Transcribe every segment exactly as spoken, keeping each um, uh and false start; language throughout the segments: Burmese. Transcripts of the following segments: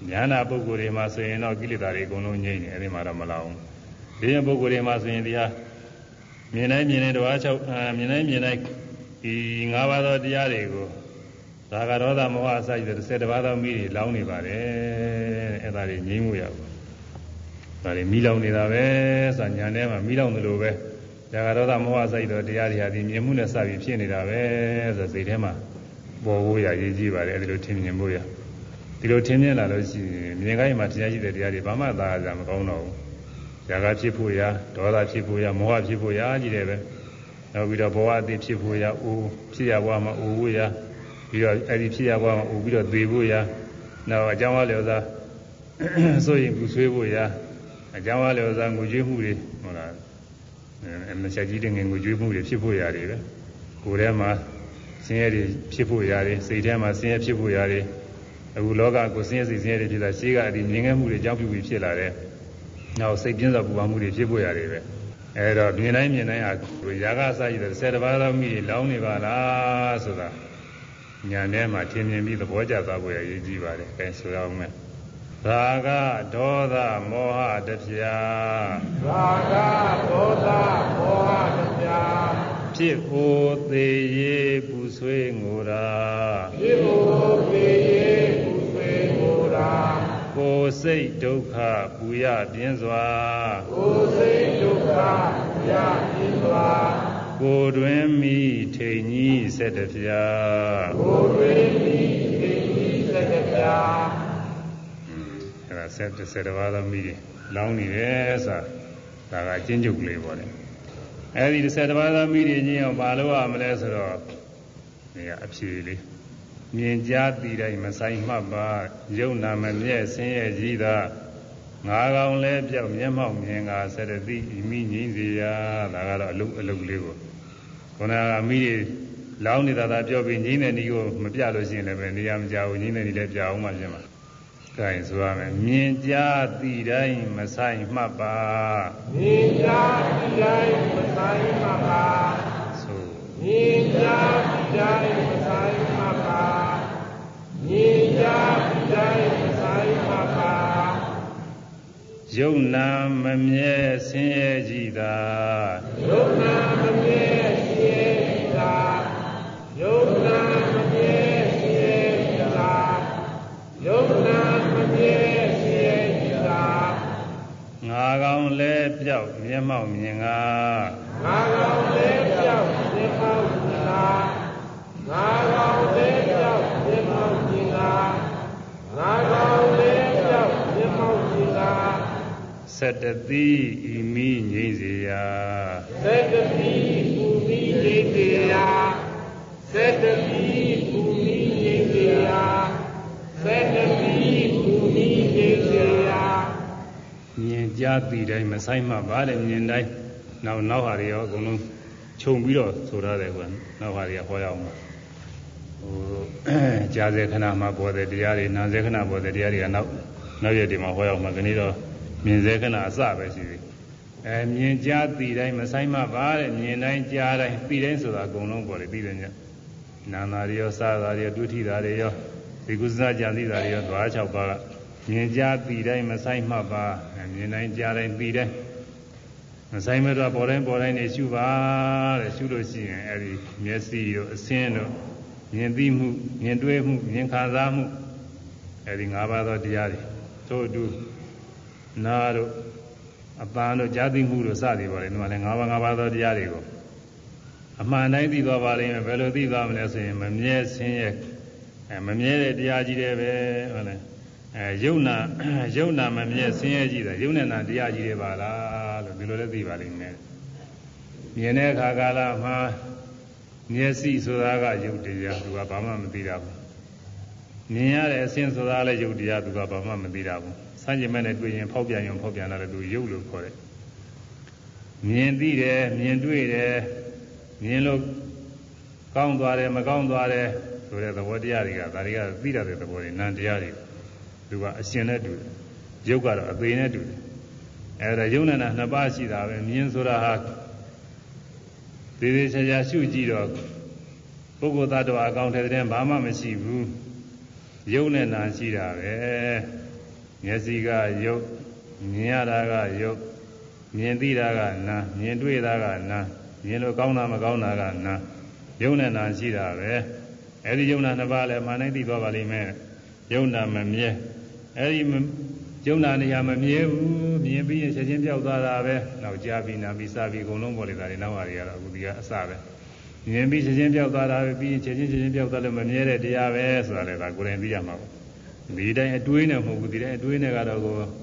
ညာနာပုဂ္ဂိုလ်တွေမှာဆိုရင်တော့ကိလေသာတွေအကုန်လုံးငြိမ့်နေအဲ့ဒီမှာတော့မလောက်ဘူးဒီရင်ပုဂ္ဂိုလ်တွေမှာဆိုရင်တရားမြင်တိုင်းမြင်တိုင်းတော့၆မြင်တိုင်းမြင်တိုင်းဒီ၅ပါးသောတရားတွေကိုသာဂရောသမောဟအစရှိတဲ့၁၀ပါးသောမိတွေလောင်းနေပါတယ်အဲ့ဒါတွေငြိမ့်မှုရဘူးဒါတွေမိလောင်နေတာပဲဆိုညာထဲမှာမိလောင်တယ်လို့ပဲသာဂရောသမောဟအစရှိတဲ့တရားတွေဟာဒီမြင်မှုနဲ့စပြီးဖြစ်နေတာပဲဆိုစိတ်ထဲမှာပေါ်ဖို့ရရေးကြည့်ပါတယ်အဲ့ဒီလိုထင်မြင်ဖို့ရဒီလိုထင်မြင်လာလို့ရှိရင်မြင်ခိုင်းမှာတရားရှိတဲ့တရားတွေဘာမှသာကြမကောင်းတော့ဘူးဇာကဖြစ်ဖို့ရဒေါသဖြစ်ဖို့ရမောဟဖြစ်ဖို့ရကြီးတယ်ပဲနောက်ပြီးတော့ဘဝအသိဖြစ်ဖို့ရအိုးဖြစ်ရဘဝမှာအိုးဖို့ရပြီးတော့အဲ့ဒီဖြစ်ရဘဝမှာအိုးပြီးတော့သေဖို့ရနောက်အကြောင်းအလျော်သာဆိုရင်ပူဆွေးဖို့ရအကြောင်းအလျော်သာငိုကြွေးမှုတွေဟုတ်လားအမဆက်ကြီးတဲ့ငိုကြွေးမှုတွေဖြစ်ဖို့ရတယ်ပဲကိုယ်ထဲမှာဆင်းရဲတွေဖြစ်ဖို့ရတယ်စိတ်ထဲမှာဆင်းရဲဖြစ်ဖို့ရတယ်အခုလောကကိုဆင်းရဲစိတ်ဆင်းရဲတွေဖြစ်တာရှိကအဒီမြင်ငယ်မှုတွေကြောင့်ပြုပြီးဖြစ်လာတယ်နောက်စိတ်ပြင်းစွာပူပန်မှုတွေဖြစ်ပေါ်ရတယ်ပဲအဲဒါမြင်တိုင်းမြင်တိုင်းဟာရာဂအစရှိတဲ့၁၀ပါးသောမိတွေလောင်းနေပါလားဆိုတာညာထဲမှာထင်မြင်ပြီးသဘောကျသွားဖို့ရည်ကြည်ပါတယ်အဲဆိုရအောင်မယ်ရာဂဒေါသမောဟတပြာရာဂဒေါသမောဟတပြာဖြစ်ဖို့သေးရေးပူဆွေးငိုတာဖြစ်ဖို့သေးရေးပူဆွေးငိုတာကိုယ်စိတ်ဒုက္ခပူရပြင်းစွာကိုယ်စိတ်ဒုက္ခပူရပြင်းစွာကိုယ်တွင်မိထိန်ကြီးဆက်တပြာကိုယ်တွင်မိထိန်ကြီးဆက်တပြာအဲဒါဆက်တစ်ဆက်တစ်ပါးသောမိတွေလောင်းနေတယ်ဆိုတာဒါကအချင်းချုပ်ကလေးပေါ့လေအဲဒီတစ်ဆက်တစ်ပါးသောမိတွေချင်းအောင်ဘာလို့ရမလဲဆိုတော့ဒီကအဖြေလေးမြင်ကြားသိတိုင်းမဆိုင်မှတ်ပါယုံနာမမြဲဆင်းရဲကြီးသာငါကောင်လဲပြောက်မျက်မှောက်မြင်ကစရတိဤမိငိမ့်စီရာဒါကတော့အလုအလုလေးကိုခန္ဓာကမိတွေလောင်းနေတာသာပြောပြီးငိမ့်တဲ့ဤကိုမပြလို့ရှိရင်လည်းပဲနေရာမကြဘူးငိမ့်တဲ့ဤလည်းပြအောင်မှပြင်မှာဒါရင်ဆိုရမယ်မြင်ကြားသိတိုင်းမဆိုင်မှတ်ပါမြင်ကြားသိတိုင်းမဆိုင်မှတ်ပါဆိုမြင်ကြားသိတိုင်းမဆိုင်မှတ်ပါမြင်ကြားသိတိုင်းမဆိုင်မှတ်ပါယုံနာမမြဲဆင်းရဲကြည်သာယုံနာမမြဲဆင်းရဲကြည်သာယုံနာမမြဲဆင်းရဲကြည်သာယုံနာမမြဲဆင်းရဲကြည်သာငါကောင်လဲပြောက်မျက်မှောက်မြင်ကငါကောင်လဲပြောက်မျက်မှောက်မြင်ကငါကောင်လဲပြောက်မျက်မှောက်မြင်ကငါကောင်လဲပြောက်မျက်မှောက်မြင်ကစတတိဤမိငိမ့်စေရာစတတိပူမိငိမ့်စေရာစတတိပူမိငိမ့်စေရာစတတိပူမိငိမ့်စေရာမြင်ကြားသိတိုင်းမဆိုင်မှပါလေမြင်တိုင်းနောက်နောက်ဟာတွေရောအကုန်လုံးခြုံပြီးတော့ဆိုရတယ်ကွာနောက်ဟာတွေကဟောရအောင်ဟိုကြားစေခဏမှာပေါ်တဲ့တရားတွေနာစေခဏပေါ်တဲ့တရားတွေကနောက်နောက်ရက်တွေမှာဟောရအောင်မှာဒီနေ့တော့မြင်စေခဏအစပဲရှိသေးအဲမြင်ကြားသိတိုင်းမဆိုင်မှပါတဲ့မြင်တိုင်းကြားတိုင်းသိတိုင်းဆိုတာအကုန်လုံးပေါ်တယ်သိတယ်ညနာနာတွေရောစားတာတွေရောတွေ့ထိတာတွေရောဒီကုသနာကြံသိတာတွေရောသွား၆ပါးကမြင်ကြားသိတိုင်းမဆိုင်မှပါမြင်တိုင်းကြားတိုင်းသိတိုင်းမဆိုင်မတော့ပေါ်တိုင်းပေါ်တိုင်းနေရှုပါတဲ့ရှုလို့ရှိရင်အဲဒီမျက်စိတို့အဆင်းတို့မြင်သိမှုမြင်တွေ့မှုမြင်ခံစားမှုအဲဒီ၅ပါးသောတရားတွေသို့အတူနာတို့အပန်းတို့ကြားသိမှုတို့စသည်ပါလေဒီမှာလည်း၅ပါး၅ပါးသောတရားတွေကိုအမှန်တိုင်းသိသွားပါလိမ့်မယ်ဘယ်လိုသိသွားမလဲဆိုရင်မမြဲဆင်းရဲအဲမမြဲတဲ့တရားကြီးတွေပဲဟုတ်လားအဲယုံနာယုံနာမမြဲဆင်းရဲကြီးတာယုံနဲ့နာတရားကြီးတွေပါလားလို့ဒီလိုလည်းသိပါလိမ့်မယ်မြင်တဲ့အခါကာလမှာမျက်စိဆိုတာကယုတ်တရားသူကဘာမှမသိတာဘူးမြင်ရတဲ့အဆင်းဆိုတာလည်းယုတ်တရားသူကဘာမှမသိတာဘူးဆန်းကျင်မဲ့နဲ့တွေ့ရင်ဖောက်ပြန်ရင်ဖောက်ပြန်လာတယ်သူယုတ်လို့ခေါ်တယ်မြင်သိတယ်မြင်တွေ့တယ်မြင်လို့ကောင်းသွားတယ်မကောင်းသွားတယ်ဆိုတဲ့သဘောတရားတွေကဒါတွေကသိရတဲ့သဘောတွေနံတရားတွေသူကအရှင်နဲ့တူတယ်ယုတ်ကတော့အသေးနဲ့တူတယ်အဲဒါယုတ်နဲ့နာနှစ်ပါးရှိတာပဲမြင်ဆိုတာဟာသေးသေးချာချာရှုကြည့်တော့ပုဂ္ဂိုလ်သတ္တဝါအကောင်ထဲတဲ့ဘာမှမရှိဘူးယုတ်နဲ့နာရှိတာပဲမျက်စိကရုပ်မြင်ရတာကရုပ်မြင်သိတာကနာမြင်တွေ့တာကနာမြင်လို့ကောင်းတာမကောင်းတာကနာယုံနဲ့နာရှိတာပဲအဲဒီယုံနာနှစ်ပါးလည်းမှန်တိုင်းသိသွားပါလိမ့်မယ်ယုံနာမမြဲအဲဒီယုံနာနေရာမမြဲဘူးမြင်ပြီးရင်ချက်ချင်းပြောက်သွားတာပဲနောက်ကြားပြီးနာပြီးစားပြီးအကုန်လုံးပေါ်လေတာတွေနောက်ဟာတွေကတော့အခုဒီကအစပဲမြင်ပြီးချက်ချင်းပြောက်သွားတာပဲပြီးရင်ချက်ချင်းချက်ချင်းပြောက်သွားလို့မမြဲတဲ့တရားပဲဆိုတာလည်းဒါကိုယ်တိုင်သိရမှာပေါ့ဒီတိုင်းအတွေးနဲ့မဟုတ်ဘူးဒီတိုင်းအတွေးနဲ့ကတော့ကိုဟို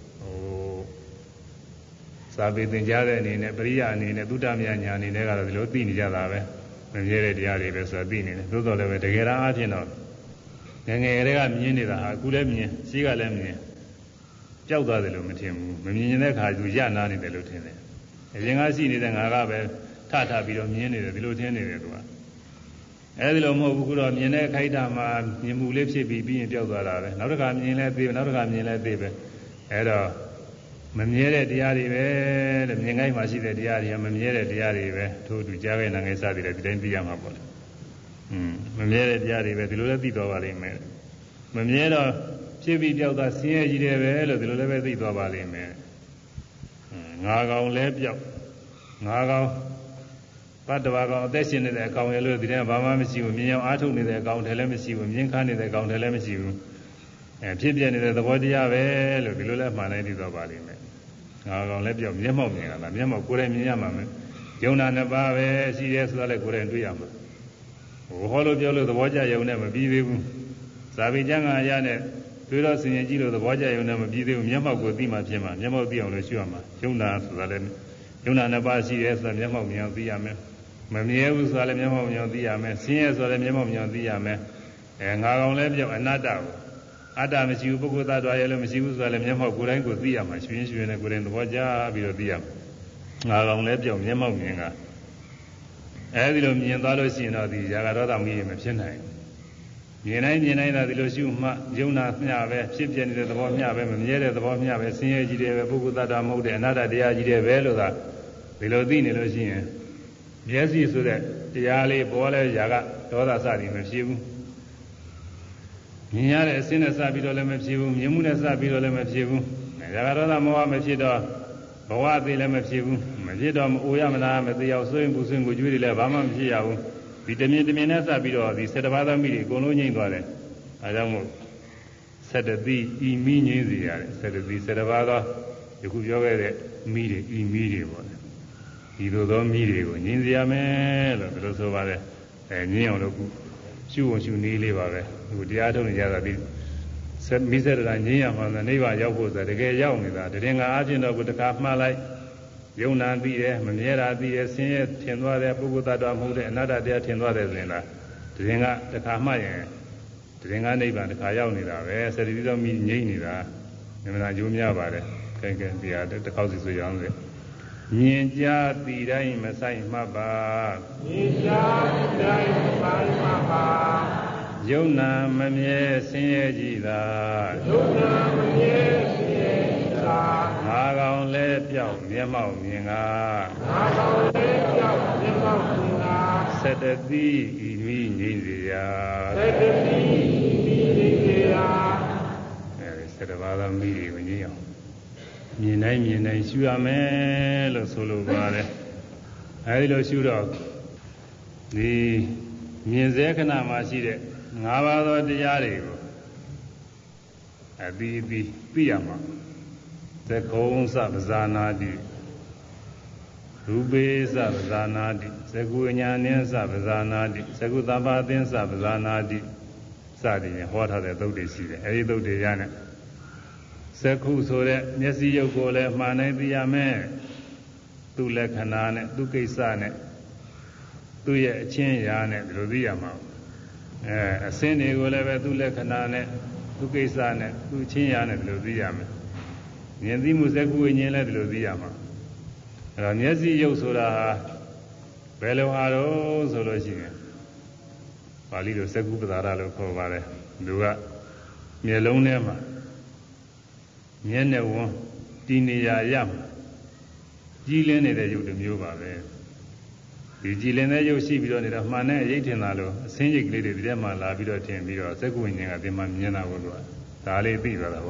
စာပေသင်ကြားတဲ့အနေနဲ့ပရိယာအနေနဲ့သုတ္တမယညာအနေနဲ့ကတော့ဒီလိုသိနေကြတာပဲမမြဲတဲ့တရားတွေပဲဆိုတာသိနေတယ်သို့တော်လည်းပဲတကယ်တမ်းအားဖြင့်တော့ငယ်ငယ်တွေကမြင်နေတာဟာအခုလည်းမြင်ရှိကလည်းမြင်ကြောက်သွားတယ်လို့မထင်ဘူးမမြင်တဲ့အခါကျရနာနေတယ်လို့ထင်တယ်အရင်ကရှိနေတဲ့ငါကပဲထထပြီးတော့မြင်နေတယ်ဒီလိုထင်နေတယ်သူကအဲဒီလိုမဟုတ်ဘူးကတော့မြင်တဲ့ခိုက်တာမှာမြင်မှုလေးဖြစ်ပြီးပြီးရင်ပြောက်သွားတာပဲနောက်တစ်ခါမြင်လဲသေးနောက်တစ်ခါမြင်လဲသေးပဲအဲတော့မမြဲတဲ့တရားတွေပဲတဲ့မြင်ခိုင်းမှာရှိတဲ့တရားတွေကမမြဲတဲ့တရားတွေပဲထို့တူကြားခိုင်းနာခိုင်းစသည်လည်းဒီတိုင်းသိရမှာပေါ့လေอืมမမြဲတဲ့တရားတွေပဲဒီလိုလည်းသိသွားပါလိမ့်မယ်မမြဲတော့ဖြစ်ပြီးပြောက်သွားဆင်းရဲကြီးတယ်ပဲလို့ဒီလိုလည်းပဲသိသွားပါလိမ့်မယ်ငါကောင်လဲပြောက်ငါကောင်ဘတ်တဘာကောင်အသက်ရှင်နေတဲ့အကောင်ရလို့ဒီထဲဘာမှမရှိဘူးမြင်အောင်အားထုတ်နေတဲ့အကောင်ထဲလည်းမရှိဘူးမြင်ခါနေတဲ့အကောင်ထဲလည်းမရှိဘူးအဲဖြစ်ပြနေတဲ့သဘောတရားပဲလို့ဒီလိုလဲမှန်တိုင်းသိသွားပါလိမ့်မယ်ငါကောင်လဲပြောက်မျက်မှောက်မြင်တာမျက်မှောက်ကိုယ်တိုင်မြင်ရမှာမယ်ယုံနာနှစ်ပါးပဲရှိတယ်ဆိုတာလည်းကိုယ်တိုင်တွေ့ရမှာဟိုဟောလို့ပြောလို့သဘောကျယုံနဲ့မပြီးသေးဘူးဇာပိကျမ်းဂန်အရနဲ့တွေ့တော့ဆင်ရင်ကြည့်လို့သဘောကျယုံနဲ့မပြီးသေးဘူးမျက်မှောက်ကိုသိမှဖြစ်မှာမျက်မှောက်သိအောင်လို့ရှုရမှာယုံနာဆိုတာလည်းယုံနာနှစ်ပါးရှိတယ်ဆိုတာမျက်မှောက်မြင်အောင်သိရမယ်မမြဲဘူးဆိုတာလည်းမျက်မှောက်မြင်အောင်သိရမယ်ဆင်းရဲဆိုတာလည်းမျက်မှောက်မြင်အောင်သိရမယ်အဲငါကောင်လည်းပြောအနတ္တကိုအတ္တမရှိဘူးပုဂ္ဂိုလ်သတ္တဝါရဲ့လည်းမရှိဘူးဆိုတာလည်းမျက်မှောက်ကိုယ်တိုင်းကိုသိရမှာရှင်ရှင်နဲ့ကိုယ်တိုင်းသဘောကျပြီးတော့သိရမှာငါကောင်လည်းပြောမျက်မှောက်မြင်ကအဲဒီလိုမြင်သွားလို့ရှိရင်တော့ဒီဇာကရောသမီးမဖြစ်နိုင်မြင်တိုင်းမြင်တိုင်းသာဒီလိုရှုမှယုံနာမျှပဲဖြစ်ပြနေတဲ့သဘောမျှပဲမမြဲတဲ့သဘောမျှပဲဆင်းရဲကြီးတယ်ပဲပုဂ္ဂိုလ်သတ္တဝါမဟုတ်တဲ့အနတ္တတရားကြီးတယ်ပဲလို့သာဒီလိုသိနေလို့ရှိရင်မျက်စိဆိုတဲ့တရားလေးပေါ်လဲຢာကဒေါသစသည်မဖြစ်ဘူးမြင်ရတဲ့အစင်းနဲ့စပြီးတော့လည်းမဖြစ်ဘူးမြင်မှုနဲ့စပြီးတော့လည်းမဖြစ်ဘူးຢာကဒေါသမောဟမဖြစ်တော့ဘဝအသေးလည်းမဖြစ်ဘူးမဖြစ်တော့မအိုရမလားမသေးအောင်ဆွေးရင်ပူဆွေးရင်ကိုကျွေးတွေလည်းဘာမှမဖြစ်ရဘူးဒီတမြင်တမြင်နဲ့စပြီးတော့ဒီ၁၇ပါးသောမိတွေအကုန်လုံးငြိမ့်သွားတယ်အဲဒါကြောင့်မို့၁၇သီဤမိငြိမ့်စေရတယ်၁၇သီ၁၇ပါးသောယခုပြောခဲ့တဲ့မိတွေဤမိတွေပေါ့ဒီလိုသောမိတွေကိုငြိမ့်စေရမယ်လို့ဒီလိုဆိုပါတယ်အဲငြိမ့်အောင်လို့ရှုအောင်ရှုနည်းလေးပါပဲဒီတရားထုတ်နေကြတာဒီမိစ္ဆရာငြိမ့်ရမှာနိဗ္ဗာန်ရောက်ဖို့ဆိုတကယ်ရောက်နေတာတရင်ကအားဖြင့်တော့ကိုတခါမှားလိုက်ယုံနာသိတယ်မမြဲတာသိတယ်ဆင်းရဲထင်သွားတယ်ပုဂ္ဂိုလ်သတ္တဝါမဟုတ်တဲ့အနတ္တတရားထင်သွားတယ်ဆိုရင်လားတရင်ကတခါမှရင်တရင်ကနိဗ္ဗာန်တခါရောက်နေတာပဲစတိသောမိငြိမ့်နေတာမြင်လာကြိုးများပါတယ်ခိုင်ခိုင်တရားတစ်ခေါက်စီဆိုရအောင်လေမြင်ကြားသိတိုင်းမဆိုင်မှတ်ပါမြင်ကြားသိတိုင်းမဆိုင်မှတ်ပါယုံနာမမြဲဆင်းရဲကြည်သာယုံနာမမြဲဆင်းရဲကြည်သာငါကောင်လဲပြောက်မျက်မှောက်မြင်ကငါကောင်လဲပြောက်မျက်မှောက်မြင်ကသတ္တတိဤမိငြိမ့်စေရာသတ္တတိဤမိငြိမ့်စေရာအဲဒီသတ္တပါးသောမိတွေကိုငြိမ့်အောင်မြင်တိုင်းမြင်တိုင်းရှုရမယ်လို့ဆိုလိုပါတယ်အဲဒီလိုရှုတော့ဒီမြင်စေခဏမှာရှိတဲ့ငါးပါးသောတရားတွေကိုအပြီးအပြီးသိရမှာသကုံသပဇာနာတိရူပေသပဇာနာတိသကုဉာဏင်းသပဇာနာတိသကုသဗ္ဗသင်္သပဇာနာတိစသည်ဖြင့်ဟောထားတဲ့သုတ်တွေရှိတယ်အဲဒီသုတ်တွေရနဲ့သကုဆိုတဲ့မျက်စိရုပ်ကိုလည်းမှန်နိုင်သိရမယ်သူ့လက္ခဏာနဲ့သူ့ကိစ္စနဲ့သူ့ရဲ့အချင်းရာနဲ့ဒီလိုသိရမှာအဲအစင်းတွေကိုလည်းပဲသူ့လက္ခဏာနဲ့သူ့ကိစ္စနဲ့သူ့ချင်းရာနဲ့ဒီလိုသိရမယ်မြင်သိမှုသကုဝိညာဉ်လည်းဒီလိုသိရမှာအဲတော့မျက်စိရုပ်ဆိုတာဟာဘယ်လိုအားတော့ဆိုလို့ရှိရင်ပါဠိလိုသကုပ္ပဒါရလို့ခေါ်ပါတယ်သူကမျက်လုံးထဲမှာမျက်နှာဝန်တည်နေရာရမှာကြီးလင်းနေတဲ့ရုပ်တစ်မျိုးပါပဲဒီကြည်လင်တဲ့ရုပ်ရှိပြီးတော့နေတာမှန်တဲ့အရေးထင်တာလို့အစင်းရိပ်ကလေးတွေဒီထဲမှာလာပြီးတော့ထင်ပြီးတော့သက္ကဝိညာဉ်ကဒီမှာမြင်တာကိုလို့ဒါလေးသိသွားတာကွာထ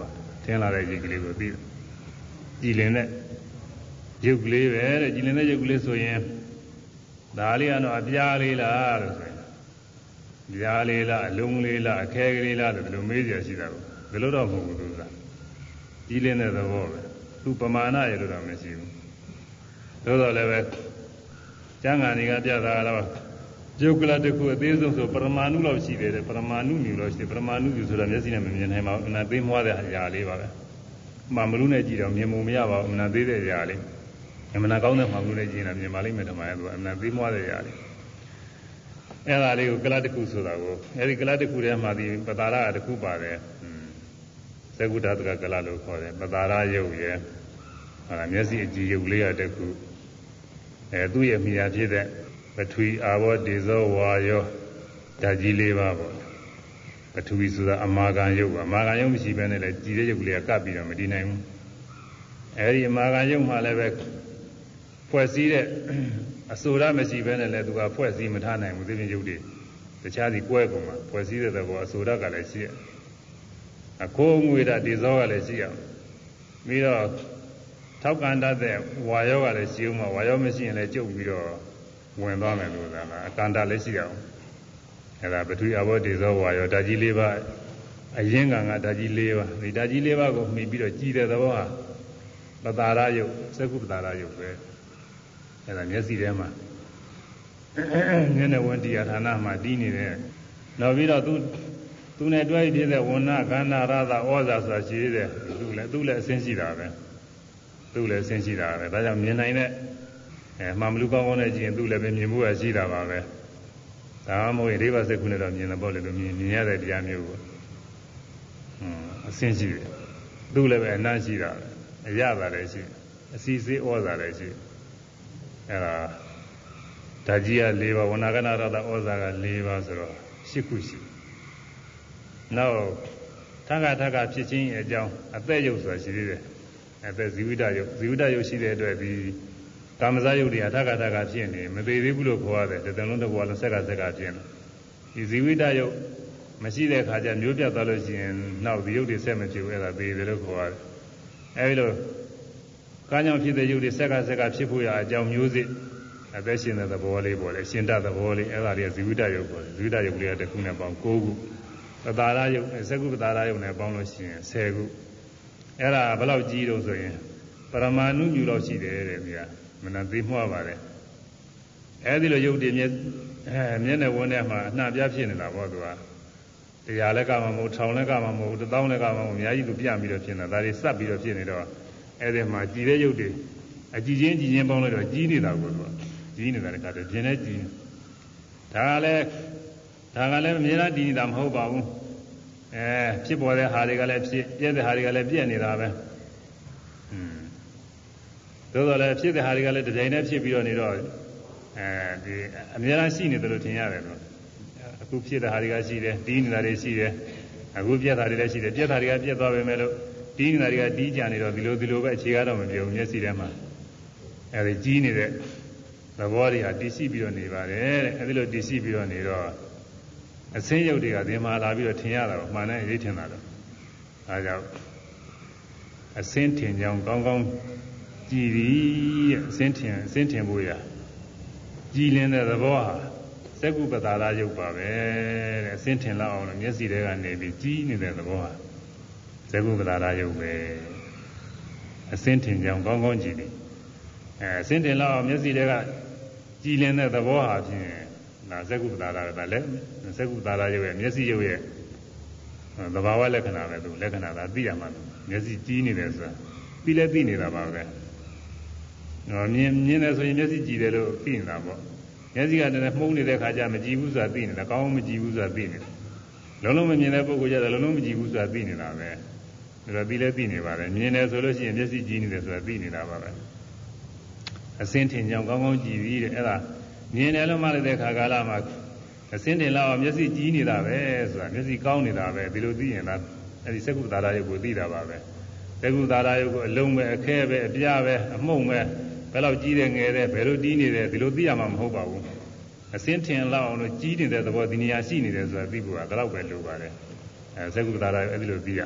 ထင်းလာတဲ့ရုပ်ကလေးကိုသိတယ်ကြည်လင်တဲ့ရုပ်ကလေးပဲတဲ့ကြည်လင်တဲ့ရုပ်ကလေးဆိုရင်ဒါလေးကတော့အပြားလေးလားလို့ဆိုရင်ပြားလေးလားအလုံးလေးလားအခဲကလေးလားလို့ဒီလိုမေးကြရှိတာကိုဒီလိုတော့မဟုတ်ဘူးသူကကြည်လင်တဲ့သဘောပဲသူပမာဏရလို့တော့မရှိဘူးသို့တော်လည်းပဲကျမ်းဂန်တွေကပြတာတော့ရုပ်ကလတစ်ခုအသေးဆုံးဆိုပရမာဏုလောက်ရှိတယ်ပရမာဏုမျိုးလောက်ရှိတယ်ပရမာဏုမျိုးဆိုတာမျက်စိနဲ့မမြင်နိုင်ပါဘူးအနာသေးမွားတဲ့အရာလေးပါပဲမှမလူနဲ့ကြည့်တော့မြင်မှုမရပါဘူးအနာသေးတဲ့အရာလေးအမှန်ကောင်းတဲ့မှမလူနဲ့ကြည့်ရင်မြင်ပါလိမ့်မယ်ထင်ပါတယ်သူကအနာသေးမွားတဲ့အရာလေးအဲ့ဒါလေးကိုကလတစ်ခုဆိုတာကိုအဲ့ဒီကလတစ်ခုထဲမှာဒီပတာရတစ်ခုပါတယ်သက္ကုတ္တကကလလို့ခေါ်တယ်ပတာရယုတ်ရဲ့ဟာမျက်စိအကြည့်ယုတ်လေးရတစ်ခုအဲသူ့ရဲ့မိယာဖြစ်တဲ့ပထဝီအာဘောဒေဇောဝါယောဓာတ်ကြီးလေးပါပေါ့ပထဝီဆိုတာအမာခံယုတ်ပါအမာခံယုတ်မရှိဘဲနဲ့လည်းကြည်တဲ့ယုတ်ကလေးကကပ်ပြီးတော့မတည်နိုင်ဘူးအဲဒီအမာခံယုတ်မှလည်းပဲဖွဲ့စည်းတဲ့အဆိုရမရှိဘဲနဲ့လည်းသူကဖွဲ့စည်းမထားနိုင်ဘူးသိပြင်ယုတ်တွေတခြားစီကွဲကုန်မှာဖွဲ့စည်းတဲ့သဘောအဆိုရကလည်းရှိရအခိုးငွေဓာတ်ဒေဇောကလည်းရှိရပြီးတော့ထောက်ကန်တတ်တဲ့ဝါယောကလည်းရှိဦးမှာဝါယောမရှိရင်လည်းကျုပ်ပြီးတော့ဝင်သွားမယ်လို့ဆိုတာအကန္တလည်းရှိရအောင်အဲဒါပထဝီအဘောဒေဇောဝါယောဓာတ်ကြီး၄ပါးအရင်ကံကဓာတ်ကြီး၄ပါးဒီဓာတ်ကြီး၄ပါးကိုမှီပြီးတော့ကြည်တဲ့သဘောဟာပတာရယုတ်သက္ကုပတာရယုတ်ပဲအဲဒါမျက်စိထဲမှာမျက်နှာဝန်တရားဌာနမှာတည်နေတယ်နောက်ပြီးတော့သူသူနဲ့တွဲဖြစ်တဲ့ဝဏ္ဏကန္နာရသဩဇာဆိုတာရှိသေးတယ်သူလည်းသူလည်းအစင်းရှိတာပဲသူလည်းအစင်းရှိတာပဲဒါကြောင့်မြင်နိုင်တဲ့အဲမှမလူကောင်းကောင်းနဲ့ကြည့်ရင်သူလည်းပဲမြင်မှုရရှိတာပါပဲဒါမှမဟုတ်ရင်ဒိဗ္ဗစက္ခုနဲ့တော့မြင်တယ်ပေါ့လေလို့မြင်မြင်ရတဲ့တရားမျိုးကိုဟွန်းအစင်းရှိတယ်သူလည်းပဲအနတ်ရှိတာအရသာလည်းရှိအစီစေးဩဇာလည်းရှိအဲဒါဓာကြီးက၄ပါးဝဏ္ဏကနာရတဩဇာက၄ပါးဆိုတော့၈ခုရှိနောက်ထက္ကထက္ကဖြစ်ခြင်းအကြောင်းအသက်ရုပ်ဆိုတာရှိသေးတယ်အသက်ဇီဝိတရုပ်ဇီဝိတရုပ်ရှိတဲ့အတွက်ဒီကာမဇယုတ်တွေကထက္ကထက္ကဖြစ်နေမသေးသေးဘူးလို့ခေါ်ရတယ်တဏှလုံးတစ်ဘဝလုံးဆက်ကဆက်ကဖြစ်နေဒီဇီဝိတရုပ်မရှိတဲ့ခါကျမျိုးပြတ်သွားလို့ရှိရင်နောက်ဒီရုပ်တွေဆက်မဖြစ်ဘူးအဲ့ဒါသေတယ်လို့ခေါ်ရတယ်အဲဒီလိုကာကြောင့်ဖြစ်တဲ့ရုပ်တွေဆက်ကဆက်ကဖြစ်ဖို့ရအကြောင်းမျိုးစစ်အသက်ရှင်တဲ့သဘောလေးပေါ်လေရှင်တသဘောလေးအဲ့ဒါတွေကဇီဝိတရုပ်ပေါ်ဇီဝိတရုပ်လေးကတစ်ခုနဲ့ပေါင်း၉ခုပတာရယုတ်စက္ကုပတာရယုတ်နဲ့ပေါင်းလို့ရှိရင်၁၀ခုအဲ့ဒါဘယ်လောက်ကြီးတော့ဆိုရင်ပရမာဏုမြူလောက်ရှိတယ်တဲ့ဗျာမနသိမှွားပါတယ်အဲ့ဒီလိုယုတ်တည်မျက်အဲမျက်နှာဝင်ထဲမှာအနှံ့ပြဖြစ်နေတာပေါ့သူကတရားလက်ကမှမဟုတ်ထောင်လက်ကမှမဟုတ်တစ်သောင်းလက်ကမှမဟုတ်အများကြီးသူပြပြီးတော့ဖြစ်နေတာဒါတွေစပ်ပြီးတော့ဖြစ်နေတော့အဲ့ဒီမှာကြည်တဲ့ယုတ်တွေအကြည်ချင်းကြည်ချင်းပေါင်းလိုက်တော့ကြီးနေတာကိုသူကကြီးနေတာတခါတည်းပြင်းနေကြီးဒါကလည်းဒါကလည်းအများအားတည်နေတာမဟုတ်ပါဘူးအဲဖြစ်ပေါ်တဲ့ဟာတွေကလည်းဖြစ်ပြည့်တဲ့ဟာတွေကလည်းပြည့်နေတာပဲอืมသို့တော်လည်းဖြစ်တဲ့ဟာတွေကလည်းတစ်ချိန်တည်းဖြစ်ပြီးတော့နေတော့အဲဒီအများအားရှိနေတယ်လို့ထင်ရတယ်လို့အခုဖြစ်တဲ့ဟာတွေကရှိတယ်တီးနေတာတွေရှိတယ်အခုပြည့်တာတွေလည်းရှိတယ်ပြည့်တာတွေကပြည့်သွားပေမဲ့လို့တီးနေတာတွေကတီးကြနေတော့ဒီလိုဒီလိုပဲအခြေကားတော့မပြောဘူးမျက်စိထဲမှာအဲဒီကြီးနေတဲ့သဘောတွေဟာတည်ရှိပြီးတော့နေပါတယ်တဲ့အဲဒီလိုတည်ရှိပြီးတော့နေတော့အစင်းရုပ်တွေကဒီမှာလာပြီးတော့ထင်ရတာကိုမှန်တယ်ရေးထင်တာတော့အဲကြောင့်အစင်းထင်ကြောင်ကောင်းကောင်းကြည်ပြီးအစင်းထင်အစင်းထင်ဖို့ရကြည်လင်းတဲ့သဘောဟာစက္ကုပတာရယုတ်ပါပဲတဲ့အစင်းထင်လောက်အောင်လို့မျက်စိထဲကနေပြီးကြီးနေတဲ့သဘောဟာစက္ကုပတာရယုတ်ပဲအစင်းထင်ကြောင်ကောင်းကောင်းကြည်ပြီးအဲအစင်းတင်လောက်မျက်စိတွေကကြည်လင်တဲ့သဘောဟာဖြင့်ဒါဇက္ကုပတာရကလည်းဇက္ကုပတာရရဲ့မျက်စိရုပ်ရဲ့သဘာဝလက္ခဏာပဲသူလက္ခဏာသာသိရမှာမျက်စိကြည်နေတယ်ဆိုတာပြီးလဲသိနေတာပါပဲနော်မြင်မြင်တယ်ဆိုရင်မျက်စိကြည်တယ်လို့သိနေတာပေါ့မျက်စိကတည်းကမှုန်းနေတဲ့ခါကျမကြည်ဘူးဆိုတာသိနေတာကောင်းမကြည်ဘူးဆိုတာသိနေတာလုံးလုံးမမြင်တဲ့ပုဂ္ဂိုလ်ကျတော့လုံးလုံးမကြည်ဘူးဆိုတာသိနေတာပဲဒါတော့ပြီးလဲသိနေပါတယ်မြင်တယ်ဆိုလို့ရှိရင်မျက်စိကြည်နေတယ်ဆိုတာသိနေတာပါပဲအစင်းထင်ကြောင်ကောင်းကောင်းကြည်ပြီးတဲ့အဲ့ဒါမြင်တယ်လို့မှလည်းတဲ့ခါကာလမှာအစင်းတင်လောက်မျက်စိကြည်နေတာပဲဆိုတာမျက်စိကောင်းနေတာပဲဒီလိုသိရင်လားအဲ့ဒီစက္ကုသာရယုတ်ကိုသိတာပါပဲစက္ကုသာရယုတ်ကိုအလုံးပဲအခဲပဲအပြားပဲအမှုန့်ပဲဘယ်လောက်ကြီးတယ်ငယ်တယ်ဘယ်လိုတီးနေတယ်ဒီလိုသိရမှာမဟုတ်ပါဘူးအစင်းထင်လောက်အောင်လို့ကြီးနေတဲ့သဘောဒီနေရာရှိနေတယ်ဆိုတာသိဖို့ကဒါတော့ပဲလိုပါတယ်အဲစက္ကုသာရယုတ်အဲ့ဒီလိုသိရဆ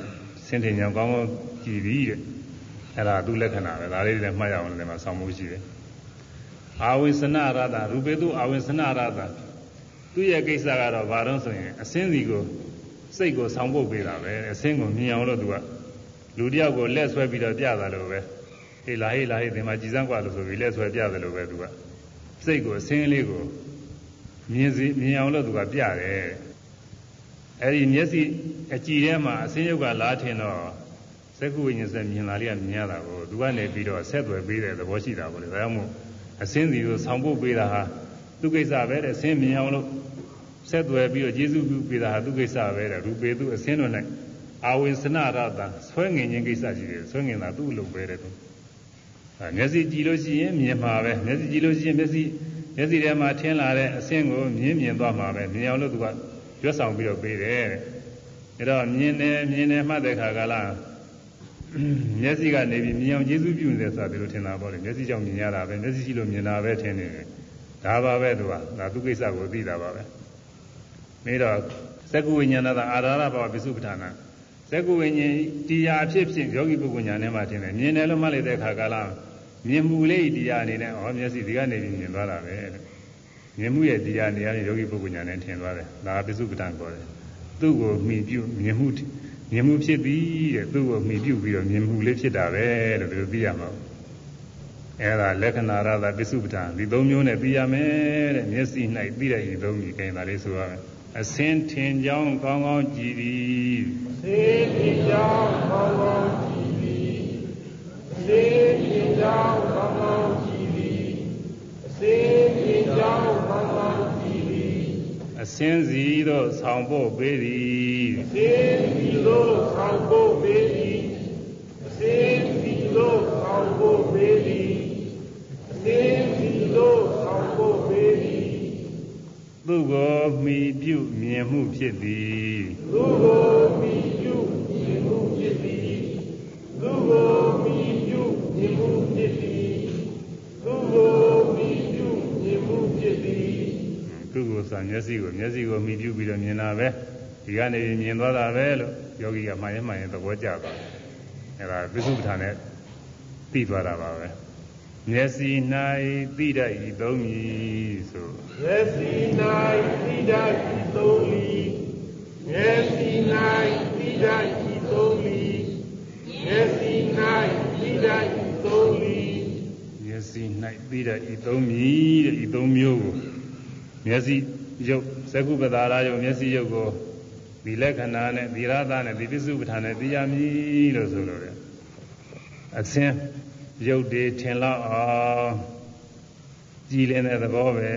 ဆင်းထင်ကြောင်ကောင်းကောင်းကြည်ပြီးတဲ့အဲ့ဒါသူ့လက္ခဏာပဲဒါလေးလည်းမှတ်ရအောင်လည်းမှာဆောင်းမှုရှိတယ်အာဝိစနရတရူပေတုအာဝိစနရတသူ့ရဲ့ကိစ္စကတော့ဘာလို့ဆိုရင်အစင်းစီကိုစိတ်ကိုဆောင်းပုတ်ပေးတာပဲအစင်းကိုမြင်အောင်လို့သူကလူတယောက်ကိုလက်ဆွဲပြီးတော့ပြတာလို့ပဲဟေးလာဟေးလာဟေးဒီမှာကြည်စမ်းกว่าလို့ဆိုပြီးလက်ဆွဲပြတယ်လို့ပဲသူကစိတ်ကိုအစင်းလေးကိုမြင်စီမြင်အောင်လို့သူကပြတယ်အဲ့ဒီမျက်စိအကြည့်ထဲမှာအစင်းရုပ်ကလားထင်တော့သက္ကုဝိညာဉ်ဆက်မြင်လာလေးကမြင်ရတာကိုသူကနေပြီးတော့ဆက်သွယ်ပေးတဲ့သဘောရှိတာပေါ့လေဒါကြောင့်မို့အစင်းစီကိုဆောင်းပုတ်ပေးတာဟာသူ့ကိစ္စပဲတဲ့အစင်းမြင်အောင်လို့ဆက်သွယ်ပြီးတော့ကျေးဇူးပြုပေးတာဟာသူ့ကိစ္စပဲတဲ့ရူပေသူအစင်းတို့၌အာဝိစနရတဆွဲငင်ခြင်းကိစ္စရှိတယ်ဆွဲငင်တာသူ့အလုပ်ပဲတဲ့သူအဲမျက်စိကြည့်လို့ရှိရင်မြင်မှာပဲမျက်စိကြည့်လို့ရှိရင်မျက်စိမျက်စိထဲမှာထင်းလာတဲ့အစင်းကိုမြင်မြင်သွားမှာပဲမြင်အောင်လို့သူကရွတ်ဆောင်ပြီးတော့ပေးတယ်တဲ့ဒါတော့မြင်တယ်မြင်တယ်မှတ်တဲ့ခါကလားမျက်စိကနေပြီးမြင်အောင်ကျေးဇူးပြုနေတယ်ဆိုတာဒီလိုထင်တာပေါ့လေမျက်စိကြောင့်မြင်ရတာပဲမျက်စိရှိလို့မြင်တာပဲထင်နေတယ်ဒါပါပဲသူကဒါသူကိစ္စကိုသိတာပါပဲပြီးတော့သက္ကုဝိညာဏသာအာရဟဘဝပိစုပဋ္ဌာနာသက္ကုဝိညာဉ်တရားအဖြစ်ဖြင့်ယောဂီပုဂ္ဂိုလ်ညာထဲမှာထင်တယ်မြင်တယ်လို့မှတ်လိုက်တဲ့အခါကလားမြင်မှုလေးတရားအနေနဲ့ဩမျက်စိဒီကနေပြီးမြင်သွားတာပဲမြင်မှုရဲ့တရားနေရာနဲ့ယောဂီပုဂ္ဂိုလ်ညာနဲ့ထင်သွားတယ်ဒါပိစုပဋ္ဌာန်ခေါ်တယ်သူ့ကိုမှီပြုမြင်မှုမြင်မှုဖြစ်ပြီးတဲ့သူ့ကိုမှီပြုပြီးတော့မြင်မှုလေးဖြစ်တာပဲလို့ဒီလိုသိရမှာအဲ့ဒါလက္ခဏာရတာပိစုပဋ္ဌာန်ဒီသုံးမျိုးနဲ့သိရမယ်တဲ့မျက်စိ၌သိတဲ့ဤသုံးမျိုးကိန်းဒါလေးဆိုရမယ်အစင်းထင်ကြောင်းကောင်းကောင်းကြည်သည်အစင်းထင်ကြောင်းကောင်းကောင်းကြည်သည်အစင်းထင်ကြောင်းကောင်းကောင်းကြည်သည်အစင်းထင်ကြောင်းကောင်းကောင်းကြည်သည်အစင်းစီတို့ဆောင်ဖို့ပေးသည်အစင်းစီတို့ဆောင်ဖို့ပေးသည်အစင်းစီတို့ဆောင်ဖို့ပေးသည်အစင်းစီတို့ဆောင်ဖို့ပေးသည်သူကိုမိပြုမြင်မှုဖြစ်သည်သူကိုမိပြုမြင်မှုဖြစ်သည်သူကိုမိပြုမြင်မှုဖြစ်သည်သူကိုမိပြုမြင်မှုဖြစ်သည်သူကိုစာမျက်စိကိုမျက်စိကိုမိပြုပြီးတော့မြင်တာပဲဒီကနေမြင်သွားတာပဲလို့ယောဂီကမှန်ရင်မှန်ရင်သဘောကျသွားတယ်အဲဒါပိစုပ္ပထာနဲ့သိသွားတာပါပဲမျက်စိ၌သိတတ်ဤသုံးမည်ဆိုမျက်စိ၌သိတတ်ဤသုံးမည်မျက်စိ၌သိတတ်ဤသုံးမည်မျက်စိ၌သိတတ်ဤသုံးမည်မျက်စိ၌သိတတ်ဤသုံးမည်တဲ့ဤသုံးမျိုးကိုမျက်စိရုပ်သက္ကုပ္ပဒါရယုတ်မျက်စိရုပ်ကိုဒီလက္ခဏာနဲ့ဒီရသနဲ့ဒီပိစုပ္ပထာနဲ့သိရမည်လို့ဆိုလို့ရတယ်အသင်းရုပ်တွေထင်လောက်အောင်ကြည်လင်တဲ့သဘောပဲ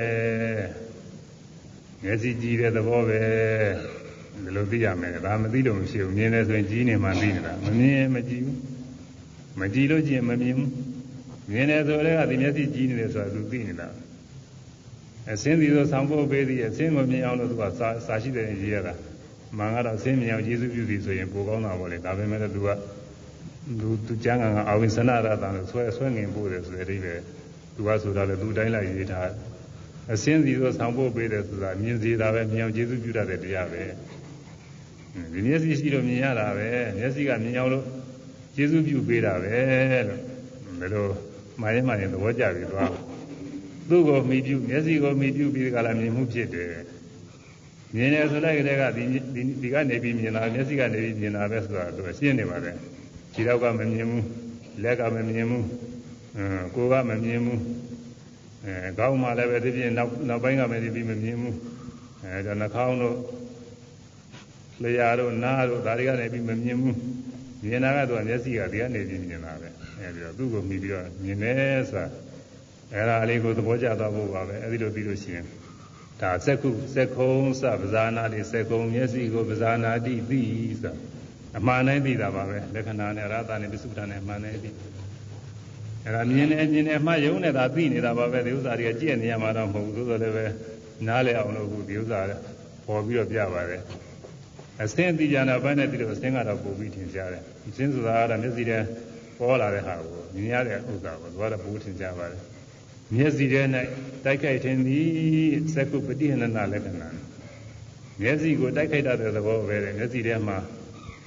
မျက်စိကြည်တဲ့သဘောပဲဒီလိုသိရမယ်ဒါမသိလို့မရှိဘူးမြင်တယ်ဆိုရင်ကြည်နေမှသိနေတာမမြင်မကြည်ဘူးမကြည်လို့ကြည်မမြင်ဘူးမြင်တယ်ဆိုတော့ကဒီမျက်စိကြည်နေတယ်ဆိုတာသူသိနေတာအစင်းဒီလိုဆောင်ဖို့ပေးသည်အစင်းမမြင်အောင်လို့သူကစာစာရှိတဲ့ရေးရတာမှန်ကတော့အစင်းမြင်အောင်ယေရှုပြုသည်ဆိုရင်ပိုကောင်းတာပေါ့လေဒါပေမဲ့လည်းသူကသူသူကျမ်းဂန်ကအာဝိစနရတန်လို့ဆွဲဆွဲငင်ပို့တယ်ဆိုတဲ့အဓိပ္ပာယ်သူကဆိုတာလေသူအတိုင်းလိုက်ရေးထားအစင်းစီဆိုဆောင်ဖို့ပေးတယ်ဆိုတာမြင်စေတာပဲမြင်အောင်ကျေးဇူးပြုတတ်တဲ့တရားပဲဒီမျက်စိရှိလို့မြင်ရတာပဲမျက်စိကမြင်အောင်လို့ကျေးဇူးပြုပေးတာပဲလို့ဘယ်လိုမှားရင်မှားရင်သဘောကျပြီးသွားသူ့ကိုမိပြုမျက်စိကိုမိပြုပြီးကြလားမြင်မှုဖြစ်တယ်မြင်တယ်ဆိုလိုက်တဲ့ကဒီဒီကနေပြီးမြင်တာမျက်စိကနေပြီးမြင်တာပဲဆိုတာသူရှင်းနေပါတယ်ခြေထောက်ကမမြင်ဘူးလက်ကမမြင်ဘူးအဲကိုယ်ကမမြင်ဘူးအဲခေါင်းမှလည်းပဲဒီပြင်နောက်နောက်ပိုင်းကမမြင်ပြီးမမြင်ဘူးအဲဒါနှာခေါင်းတို့လျှာတို့နားတို့ဒါတွေကနေပြီးမမြင်ဘူးမြင်တာကတော့မျက်စိကဒီကနေပြီးမြင်တာပဲအဲဒီတော့သူ့ကိုမြင်ပြီးတော့မြင်တယ်ဆိုတာအဲဒါအလေးကိုသဘောကျသွားဖို့ပါပဲအဲဒီလိုပြီးလို့ရှိရင်ဒါစက္ခုစက္ခုံစပဇာနာတိစက္ခုံမျက်စိကိုပဇာနာတိသိဆိုတာအမှန်တိုင်းသိတာပါပဲလက္ခဏာနဲ့ရသနဲ့ပိစုပ္ပန်နဲ့အမှန်တိုင်းသိအဲဒါမြင်နေမြင်နေမှယုံနေတာသိနေတာပါပဲဒီဥစ္စာတွေကကြည့်နေရမှာတော့မဟုတ်ဘူးသို့တော်လည်းပဲနားလည်အောင်လို့ဒီဥစ္စာပေါ်ပြီးတော့ပြပါတယ်အစင်းသိကြတာဘယ်နဲ့ဒီလိုအစင်းကတော့ပို့ပြီးထင်ရှားတယ်အစင်းဆိုတာကတော့မျက်စိထဲပေါ်လာတဲ့ဟာကိုမြင်ရတဲ့ဥစ္စာကိုသွားတော့ပို့ထင်ရှားပါတယ်မျက်စိထဲ၌တိုက်ခိုက်ခြင်းသည်သက္ကုပတိဟနနာလက္ခဏာမျက်စိကိုတိုက်ခိုက်တတ်တဲ့သဘောပဲတဲ့မျက်စိထဲမှာ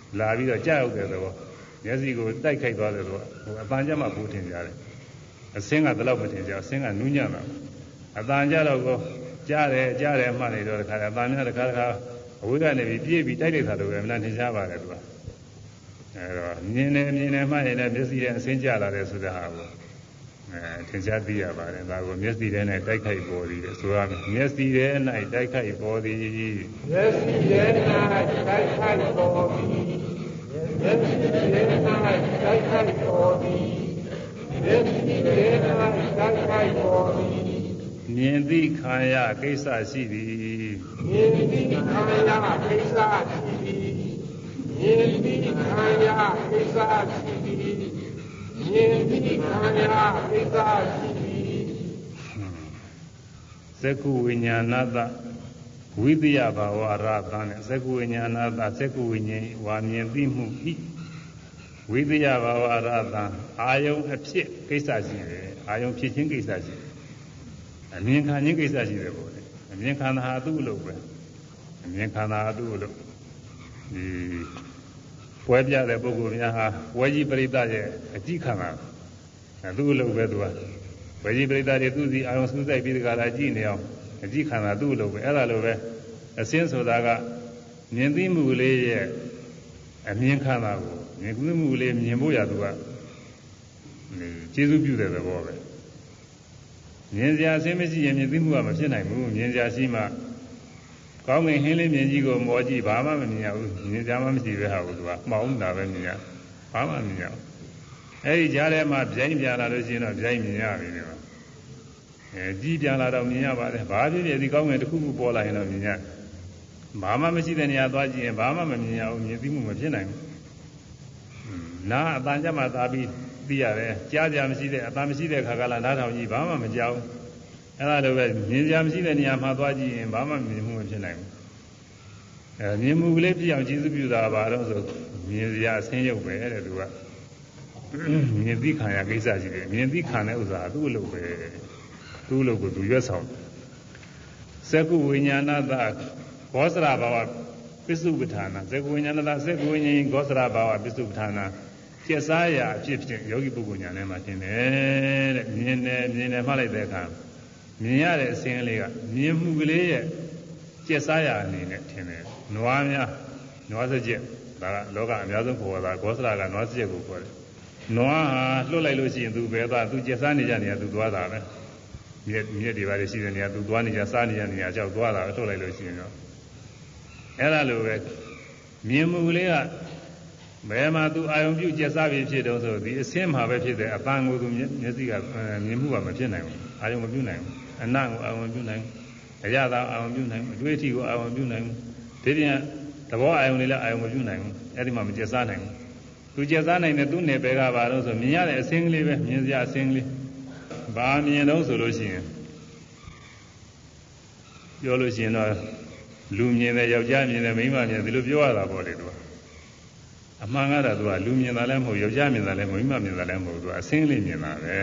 လာပြီးတော့ကြောက်တဲ့သဘောမျက်စိကိုတိုက်ခိုက်သွားတဲ့သဘောဟိုအပန်းကြမှာပူထင်ကြတယ်အစင်းကတလောက်မထင်ကြအစင်းကနူးညံ့တာအပန်းကြတော့ကိုကြားတယ်ကြားတယ်မှနေတော့တခါအပန်းများတခါတခါအဝိဇ္ဇနဲ့ပြီးပြေးပြီးတိုက်လိုက်တာလို့ပဲမလားထင်ရှားပါတယ်သူကအဲတော့မြင်တယ်မြင်တယ်မှရင်လည်းမျက်စိနဲ့အစင်းကြလာတယ်ဆိုတာဟာကိုအဲထင်ရှားသိရပါတယ်ဒါကိုမျက်စိထဲနဲ့တိုက်ခိုက်ပေါ်သည်တဲ့ဆိုရမယ်မျက်စိထဲ၌တိုက်ခိုက်ပေါ်သည်မျက်စိထဲ၌တိုက်ခိုက်ပေါ်သည်မျက်စိထဲ၌တိုက်ခိုက်ပေါ်သည်မျက်စိထဲ၌တိုက်ခိုက်ပေါ်သည်မြင်သည့်ခံရကိစ္စရှိသည်မြင်သည့်ခံရကိစ္စရှိသည်မြင်သည့်ခံရကိစ္စရှိသည်မြင်သည့်ခံရကိစ္စရှိသည်သက္ကုဝိညာဏတဝိတ္တယဘာဝရသနဲ့သက္ကုဝိညာဏတသက္ကုဝိညာဉ်ဝါမြင်သိမှုဤဝိတ္တယဘာဝရသအာယုံအဖြစ်ကိစ္စရှိတယ်အာယုံဖြစ်ခြင်းကိစ္စရှိတယ်အမြင်ခံခြင်းကိစ္စရှိတယ်ပေါ့လေအမြင်ခံတာဟာသူ့အလုပ်ပဲအမြင်ခံတာဟာသူ့အလုပ်ဒီပွဲပြတဲ့ပုဂ္ဂိုလ်များဟာဝဲကြီးပရိသတ်ရဲ့အကြည့်ခံတာအဲသူ့အလုပ်ပဲသူကဝဲကြီးပရိသတ်တွေသူ့စီအာယုံစူးစိုက်ပြီးတကလားကြည့်နေအောင်အကြည့်ခံတာသူ့အလုပ်ပဲအဲ့ဒါလိုပဲအစင်းဆိုတာကမြင်သိမှုလေးရဲ့အမြင်ခံတာကိုမြင်သိမှုလေးမြင်ဖို့ရသူကကျေးဇူးပြုတဲ့သဘောပဲမြင်စရာအစင်းမရှိရင်မြင်သိမှုကမဖြစ်နိုင်ဘူးမြင်စရာရှိမှကောင်းငင်ဟင်းလေးမြင်ကြီးကိုမော်ကြည့်ဘာမှမမြင်ရဘူးမြင်စရာမှမရှိပဲဟာဘူးသူကမှောင်တာပဲမြင်ရဘာမှမမြင်ရဘူးအဲဒီကြားထဲမှာဗျိုင်းပြန်လာလို့ရှိရင်တော့ဗျိုင်းမြင်ရပြီလေအဲကြီးပြန်လာတော့မြင်ရပါတယ်ဘာဖြစ်ဖြစ်ဒီကောင်းငင်တစ်ခုခုပေါ်လာရင်တော့မြင်ရဘာမှမရှိတဲ့နေရာသွားကြည့်ရင်ဘာမှမမြင်ရဘူးမြင်သိမှုမဖြစ်နိုင်ဘူးနားအတန်ကြမှာသာပြီးသိရတယ်ကြားကြမရှိတဲ့အတန်မရှိတဲ့ခါကလာနားထောင်ကြည့်ဘာမှမကြောက်အဲ့ဒါလိုပဲမြင်ကြမရှိတဲ့နေရာမှာသွားကြည့်ရင်ဘာမှမြင်မှုမဖြစ်နိုင်ဘူးအဲမြင်မှုကလေးဖြစ်အောင်ကျေးဇူးပြုတာပါတော့ဆိုမြင်စရာအဆင်းရုပ်ပဲတဲ့သူကမြင်သိခံရကိစ္စရှိတယ်မြင်သိခံတဲ့ဥစ္စာသူ့အလုပ်ပဲသူ့အလုပ်ကိုသူရွက်ဆောင်သက္ကုဝိညာဏတဘောစရဘာဝပစ္စုပ္ပထာနာသက္ကုဝိညာဏတသက္ကုဝိညာဉ်ဘောစရဘာဝပစ္စုပ္ပထာနာကျက်စားရာအဖြစ်ဖြင့်ယောဂီပုဂ္ဂိုလ်ညာထဲမှာသင်တယ်တဲ့မြင်တယ်မြင်တယ်မှတ်လိုက်တဲ့အခါမြင်ရတဲ့အစဉ်လေးကမြင်မှုကလေးရဲ့ကျက်စားရာအနေနဲ့ထင်တယ်နွားများနွားစကြက်ဒါကလောကအများဆုံးခေါ်တာဂောစရာကနွားစကြက်ကိုခေါ်တယ်နွားဟာလွတ်လိုက်လို့ရှိရင်သူပဲသားသူကျက်စားနေကြနေရသူသွားတာပဲမြက်မြက်တွေပါလေရှိတဲ့နေရာသူသွားနေကြစားနေကြနေရာကြောက်သွားတာပဲလွတ်လိုက်လို့ရှိရင်တော့အဲ့ဒါလိုပဲမြင်မှုကလေးကဘယ်မှာသူအာယုံပြုကျက်စားပြီးဖြစ်တော့ဆိုဒီအစင်းမှာပဲဖြစ်တယ်အပန်းကိုသူမျက်စိကမြင်မှုကမဖြစ်နိုင်ဘူးအာယုံမပြုနိုင်ဘူးအနံ့ကိုအာယုံပြုနိုင်အရသာအာယုံပြုနိုင်အတွေ့အထိကိုအာယုံပြုနိုင်ဒီပြန်သဘောအာယုံလေးလည်းအာယုံမပြုနိုင်ဘူးအဲ့ဒီမှာမကျက်စားနိုင်ဘူးသူကျက်စားနိုင်တဲ့သူ့နယ်ပယ်ကပါတော့ဆိုမြင်ရတဲ့အစင်းကလေးပဲမြင်စရာအစင်းကလေးဘာမြင်တော့ဆိုလို့ရှိရင်ပြောလို့ရှိရင်တော့လူမြင်တယ်ယောက်ျားမြင်တယ်မိန်းမမြင်တယ်ဒီလိုပြောရတာပေါ့လေသူကအမှန်ကတော့သူကလူမြင်တာလည်းမဟုတ်ယောက်ျားမြင်တာလည်းမဟုတ်မိန်းမမြင်တာလည်းမဟုတ်သူကအစင်းလေးမြင်တာပဲ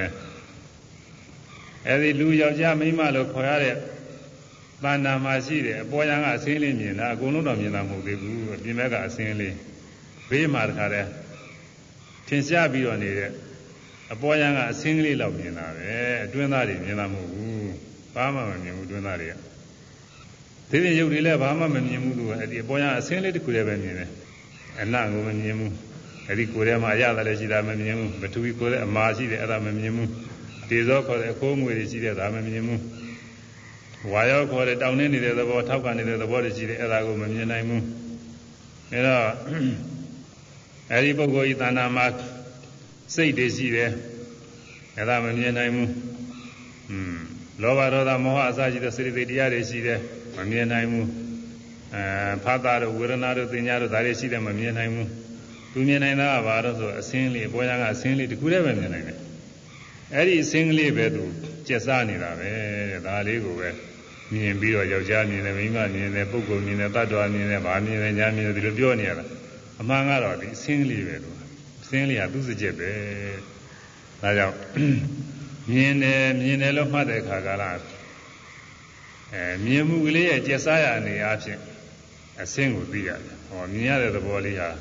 အဲဒီလူယောက်ျားမိန်းမလို့ခေါ်ရတဲ့တဏ္ဍာမှာရှိတယ်အပေါ်ယံကအစင်းလေးမြင်တာအကုန်လုံးတော့မြင်တာမဟုတ်သေးဘူးအပြင်ဘက်ကအစင်းလေးဘေးမှာတခါတည်းထင်ရှားပြီးတော့နေတဲ့အပေါ်ယံကအစင်းကလေးလောက်မြင်တာပဲအတွင်းသားတွေမြင်တာမဟုတ်ဘူးဘာမှမမြင်ဘူးအတွင်းသားတွေကဒီပြင်ရုပ်တွေလည်းဘာမှမမြင်ဘူးသူကအဲဒီအပေါ်ယံအစင်းလေးတစ်ခုတည်းပဲမြင်တယ်အနံ့ကိုမမြင်ဘူးအဲဒီကိုယ်ထဲမှာအရသာလည်းရှိတာမမြင်ဘူးပထဝီကိုယ်ထဲအမာရှိတယ်အဲ့ဒါမမြင်ဘူးတေဇောခေါ်တဲ့အခိုးငွေတွေရှိတဲ့ဒါမမြင်ဘူးဝါရောခေါ်တဲ့တောင်းနေနေတဲ့သဘောထောက်ကနေနေတဲ့သဘောတွေရှိတယ်အဲ့ဒါကိုမမြင်နိုင်ဘူးအဲတော့အဲဒီပုဂ္ဂိုလ်ဤတဏ္ဍာမှာစိတ်တွေရှိတယ်အဲ့ဒါမမြင်နိုင်ဘူးอืมလောဘဒေါသမောဟအစရှိတဲ့စိတ္တိတရားတွေရှိတယ်မမြင်နိုင်ဘူးအဲဖာတာတို့ဝေဒနာတို့သင်ညာတို့ဒါတွေရှိတယ်မမြင်နိုင်ဘူးသူမြင်နိုင်တာကဘာလို့ဆိုအစင်းလေးပေါ်ရကအစင်းလေးတခုတည်းပဲမြင်နိုင်တယ်အဲ့ဒီအစင်းလေးပဲသူကျက်စားနေတာပဲတဲ့ဒါလေးကိုပဲမြင်ပြီးတော့ယောက်ျားမြင်တယ်မိန်းမမြင်တယ်ပုဂ္ဂိုလ်မြင်တယ်တ attva မြင်တယ်ဗာမြင်တယ်ညာမြင်တယ်ဒီလိုပြောနေရတာအမှန်ကတော့ဒီအစင်းလေးပဲသူအစင်းလေးကသူ့စကြက်ပဲဒါကြောင့်မြင်တယ်မြင်တယ်လို့မှတ်တဲ့အခါကလားအဲမြင်မှုကလေးရဲ့ကျက်စားရအနေအချင်းအစင်းကိုသိရတယ်ဟောမြင်ရတဲ့သဘောလေးဟာ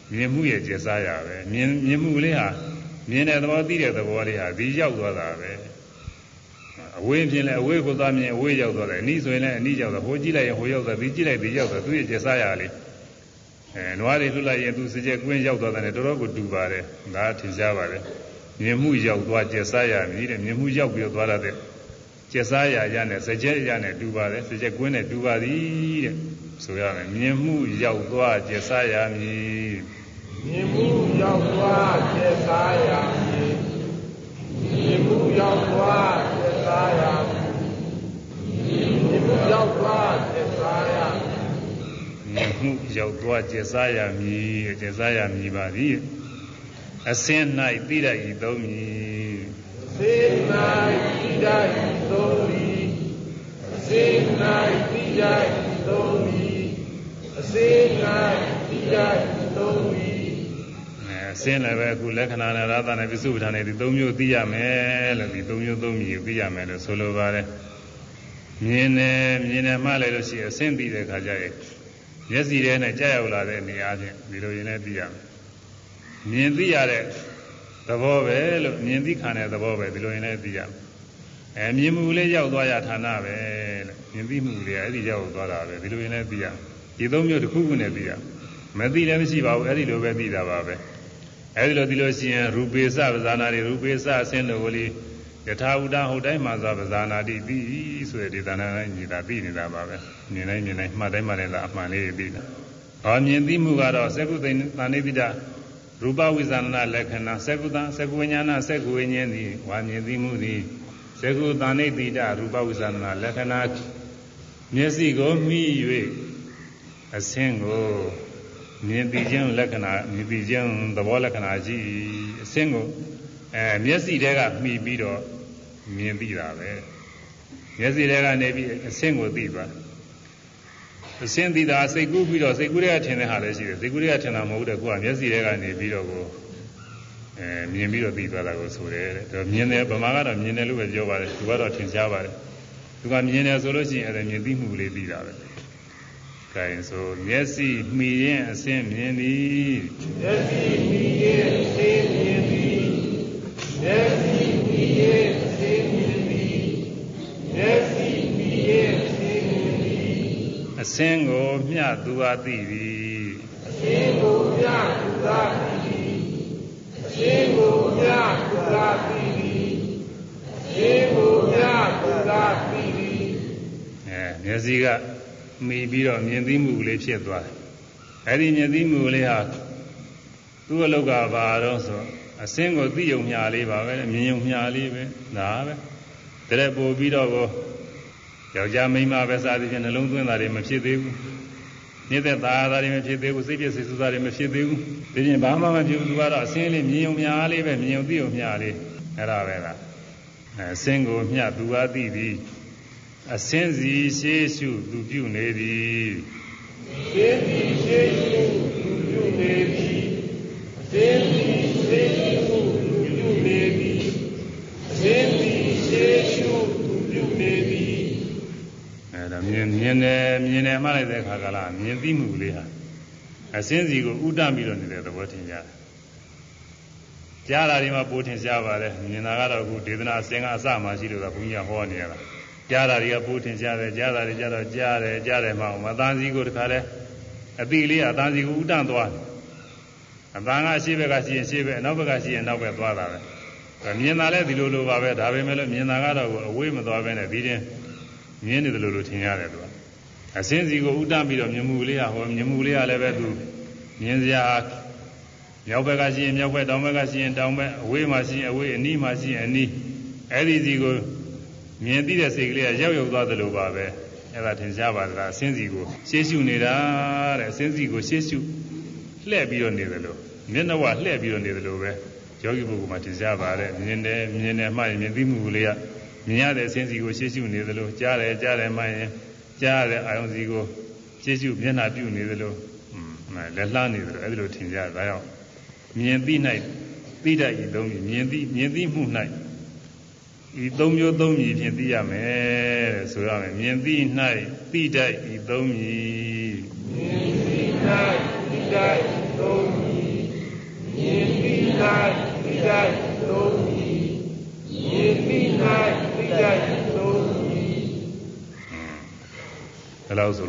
မြင်မှုရဲ့ကျက်စားရပဲမြင်မြင်မှုလေးဟာမြင်တဲ့သဘောသိတဲ့သဘောလေးဟာဒီရောက်သွားတာပဲအဝေးဖြစ်လဲအဝေးကိုသွားမြင်အဝေးရောက်သွားတယ်အနီးဆိုရင်လည်းအနီးရောက်သွားဟိုကြည့်လိုက်ရင်ဟိုရောက်သွားဒီကြည့်လိုက်ဒီရောက်သွားသူရဲ့ကျက်စားရလေးအဲနွားတွေလွတ်လိုက်ရင်သူစကြက်ကွင်းရောက်သွားတယ်တော်တော်ကိုတူပါတယ်ဒါထင်ရှားပါတယ်မြင်မှုရောက်သွားကျက်စားရမြည်တဲ့မြင်မှုရောက်ပြီးတော့သွားရတဲ့ကျက်စားရရနဲ့စကြက်ရနဲ့တူပါတယ်စကြက်ကွင်းနဲ့တူပါသည်တဲ့ဆိုရမယ်မြင်မှုရောက်သွားကျက်စားရမည်မြင်မှုရောက်သွားကျက်စားရမည်မြင်မှုရောက်သွားကျက်စားရမည်မြင်မှုရောက်သွားကျက်စားရမည်မြင်မှုရောက်သွားကျက်စားရမည်ကျက်စားရမည်ပါသည်အစင်း၌သိတတ်၏သုံးမည်အစင်း၌သိတတ်၏သုံးမည်အစင်း၌သိတတ်၏သုံးမည်အစင်း၌သိတတ်၏သုံးမည်အစင်းလည်းပဲအခုလက္ခဏာနဲ့ရသနဲ့ပြစ္စုပ္ပန်နဲ့ဒီသုံးမျိုးသိရမယ်လို့ဒီသုံးမျိုးသုံးမျိုးသိရမယ်လို့ဆိုလိုပါတယ်မြင်တယ်မြင်တယ်မှလည်းလို့ရှိရင်အစင်းသိတဲ့အခါကျရင်မျက်စိထဲနဲ့ကြာရောက်လာတဲ့နေရာချင်းဒီလိုရင်လည်းသိရမယ်မြင်သိရတဲ့သဘောပဲလို့မြင်သိခံတဲ့သဘောပဲဒီလိုရင်လည်းသိရမယ်အဲမြင်မှုလေးရောက်သွားရဌာနပဲလို့မြင်သိမှုလေးအဲ့ဒီရောက်သွားတာပဲဒီလိုရင်လည်းသိရဒီသုံးမျိုးတစ်ခုခုနဲ့သိရမသိလည်းမရှိပါဘူးအဲ့ဒီလိုပဲသိတာပါပဲအဲ့ဒီလိုဒီလိုရှိရင်ရူပေစပဇာနာတွေရူပေစအစင်းတို့လေးယထာဥဒ္ဒဟုတ်တိုင်းမှာသာပဇာနာတိသိဆိုတဲ့ဒေသနာတိုင်းညီတာသိနေတာပါပဲမြင်တိုင်းမြင်တိုင်းမှတ်တိုင်းမှတ်တိုင်းလားအမှန်လေးသိတာဟောမြင်သိမှုကတော့သက္ကုသိဏသဏိပိတရူပဝိဇာဏလက္ခဏာသက္ကုတံသက္ကုဝိညာဏသက္ကုဝိညာဉ်သည်ဝါမြင်သိမှုသည်သက္ကုသဏိပိတရူပဝိဇာဏလက္ခဏာမျက်စိကိုမှီ၍အစင်းကိုမြင်သိခြင်းလက္ခဏာမြင်သိခြင်းသဘောလက္ခဏာရှိအစင်းကိုအဲမျက်စိတဲကမှီပြီးတော့မြင်သိတာပဲမျက်စိတဲကနေပြီးအစင်းကိုသိသွားအစင်းသိတာစိတ်ကူးပြီးတော့စိတ်ကူးတဲ့ထင်တဲ့ဟာလည်းရှိတယ်စိတ်ကူးတဲ့ထင်တာမဟုတ်တဲ့ကိုကမျက်စိတဲကနေပြီးတော့ကိုအဲမြင်ပြီးတော့သိသွားတာကိုဆိုတယ်တဲ့ဒါမြင်တယ်ဗမာကတော့မြင်တယ်လို့ပဲပြောပါတယ်သူကတော့ထင်ရှားပါတယ်သူကမြင်တယ်ဆိုလို့ရှိရင်အဲ့ဒါမြင်သိမှုလေးသိတာပဲကဲဆိုမျက်စိမှီရင်အစင်းမြင်သည်မျက်စိမှီရင်အစင်းမြင်သည်မျက်စိမှီရင်အစင်းမြင်သည်မျက်စိမှီရင်အစင်းမြင်သည်အစင်းကိုမျှသူဟာသိသည်အစင်းကိုမျှသူဟာသိသည်အစင်းကိုမျှသူဟာသိသည်အစင်းကိုမျှသူဟာသိသည်အဲမျက်စိကမှီပြီးတော့မြင်သိမှုလေးဖြစ်သွားတယ်။အဲဒီမြင်သိမှုလေးဟာသူ့အလုပ်ကဘာတော့ဆိုအစင်းကိုသိယုံညာလေးပါပဲမြင်ယုံညာလေးပဲဒါပဲ။တရက်ပို့ပြီးတော့ကိုယောက်ျားမိန်းမပဲစားသည်ဖြင့်နှလုံးသွင်းတာတွေမဖြစ်သေးဘူး။ညသက်သားသားတွေမဖြစ်သေးဘူးစိတ်ပြည့်စိတ်ဆူသားတွေမဖြစ်သေးဘူး။ဒီပြင်ဘာမှမဖြစ်ဘူးသူကတော့အစင်းလေးမြင်ယုံညာလေးပဲမြင်ယုံသိယုံညာလေးအဲ့ဒါပဲလား။အဲအစင်းကိုမျှသူဟာသိသည်အစင်းစီရှေးရှုသူပြုနေသည်အစင်းစီရှေးရှုသူပြုနေသည်အစင်းစီရှေးရှုသူပြုနေသည်အစင်းစီရှေးရှုသူပြုနေသည်အဲဒါမြင်မြင်တယ်မြင်တယ်မှလိုက်တဲ့အခါကလားမြင်သိမှုလေးဟာအစင်းစီကိုဥဒ္ဒပြီးတော့နေတဲ့သဘောထင်ကြတယ်ကြားတာဒီမှာပိုထင်ရှားပါတယ်မြင်တာကတော့အခုဒေသနာအစင်းကအစမှရှိလို့ကဘုန်းကြီးကဟောနေရတာကြားတာတွေကပိုးထင်ရှားတယ်ကြားတာတွေကြတော့ကြားတယ်ကြားတယ်မှမသားစီကိုတခါလဲအတိလေးအသားစီကိုဥတန့်သွားတယ်အသားကအရှိဘက်ကရှိရင်ရှိဘက်အနောက်ဘက်ကရှိရင်နောက်ဘက်သွားတာပဲမြင်တာလည်းဒီလိုလိုပါပဲဒါပေမဲ့လို့မြင်တာကတော့အဝေးမသွားဘဲနဲ့ဒီတင်မြင်နေတယ်လို့လို့ထင်ရတယ်သူကအစင်းစီကိုဥတန့်ပြီးတော့မြင်မှုလေးကဟောမြင်မှုလေးကလည်းပဲသူမြင်စရာမြောက်ဘက်ကရှိရင်မြောက်ဘက်တောင်ဘက်ကရှိရင်တောင်ဘက်အဝေးမှာရှိရင်အဝေးအနီးမှာရှိရင်အနီးအဲ့ဒီစီကိုမြင်သိတဲ့စိတ်ကလေးကရောက်ရောက်သွားသလိုပါပဲအဲ့ဒါထင်ရှားပါလားအစင်းစီကိုရှေးရှုနေတာတဲ့အစင်းစီကိုရှေးရှုလှည့်ပြီးတော့နေတယ်လို့မျက်နှာဝလှည့်ပြီးတော့နေတယ်လို့ပဲယောဂီပုဂ္ဂိုလ်မှာထင်ရှားပါတယ်မြင်တယ်မြင်တယ်မှရင်မြင်သိမှုလေးကမြင်ရတဲ့အစင်းစီကိုရှေးရှုနေတယ်လို့ကြားတယ်ကြားတယ်မှရင်ကြားရတဲ့အာယုံစီကိုရှေးရှုမျက်နှာပြုနေတယ်လို့လက်လှမ်းနေတယ်လို့အဲ့ဒီလိုထင်ရှားဒါကြောင့်မြင်သိ၌သိတတ်ဤသုံးမြင်သိမြင်သိမှု၌ဤသုံးမျိုးသုံးမြည်ဖြင့်သိရမယ်တဲ့ဆိုရမယ်မြင်သိ၌သိတတ်ဤသုံးမြည်မြင်သိ၌သိတတ်ဤသုံးမြည်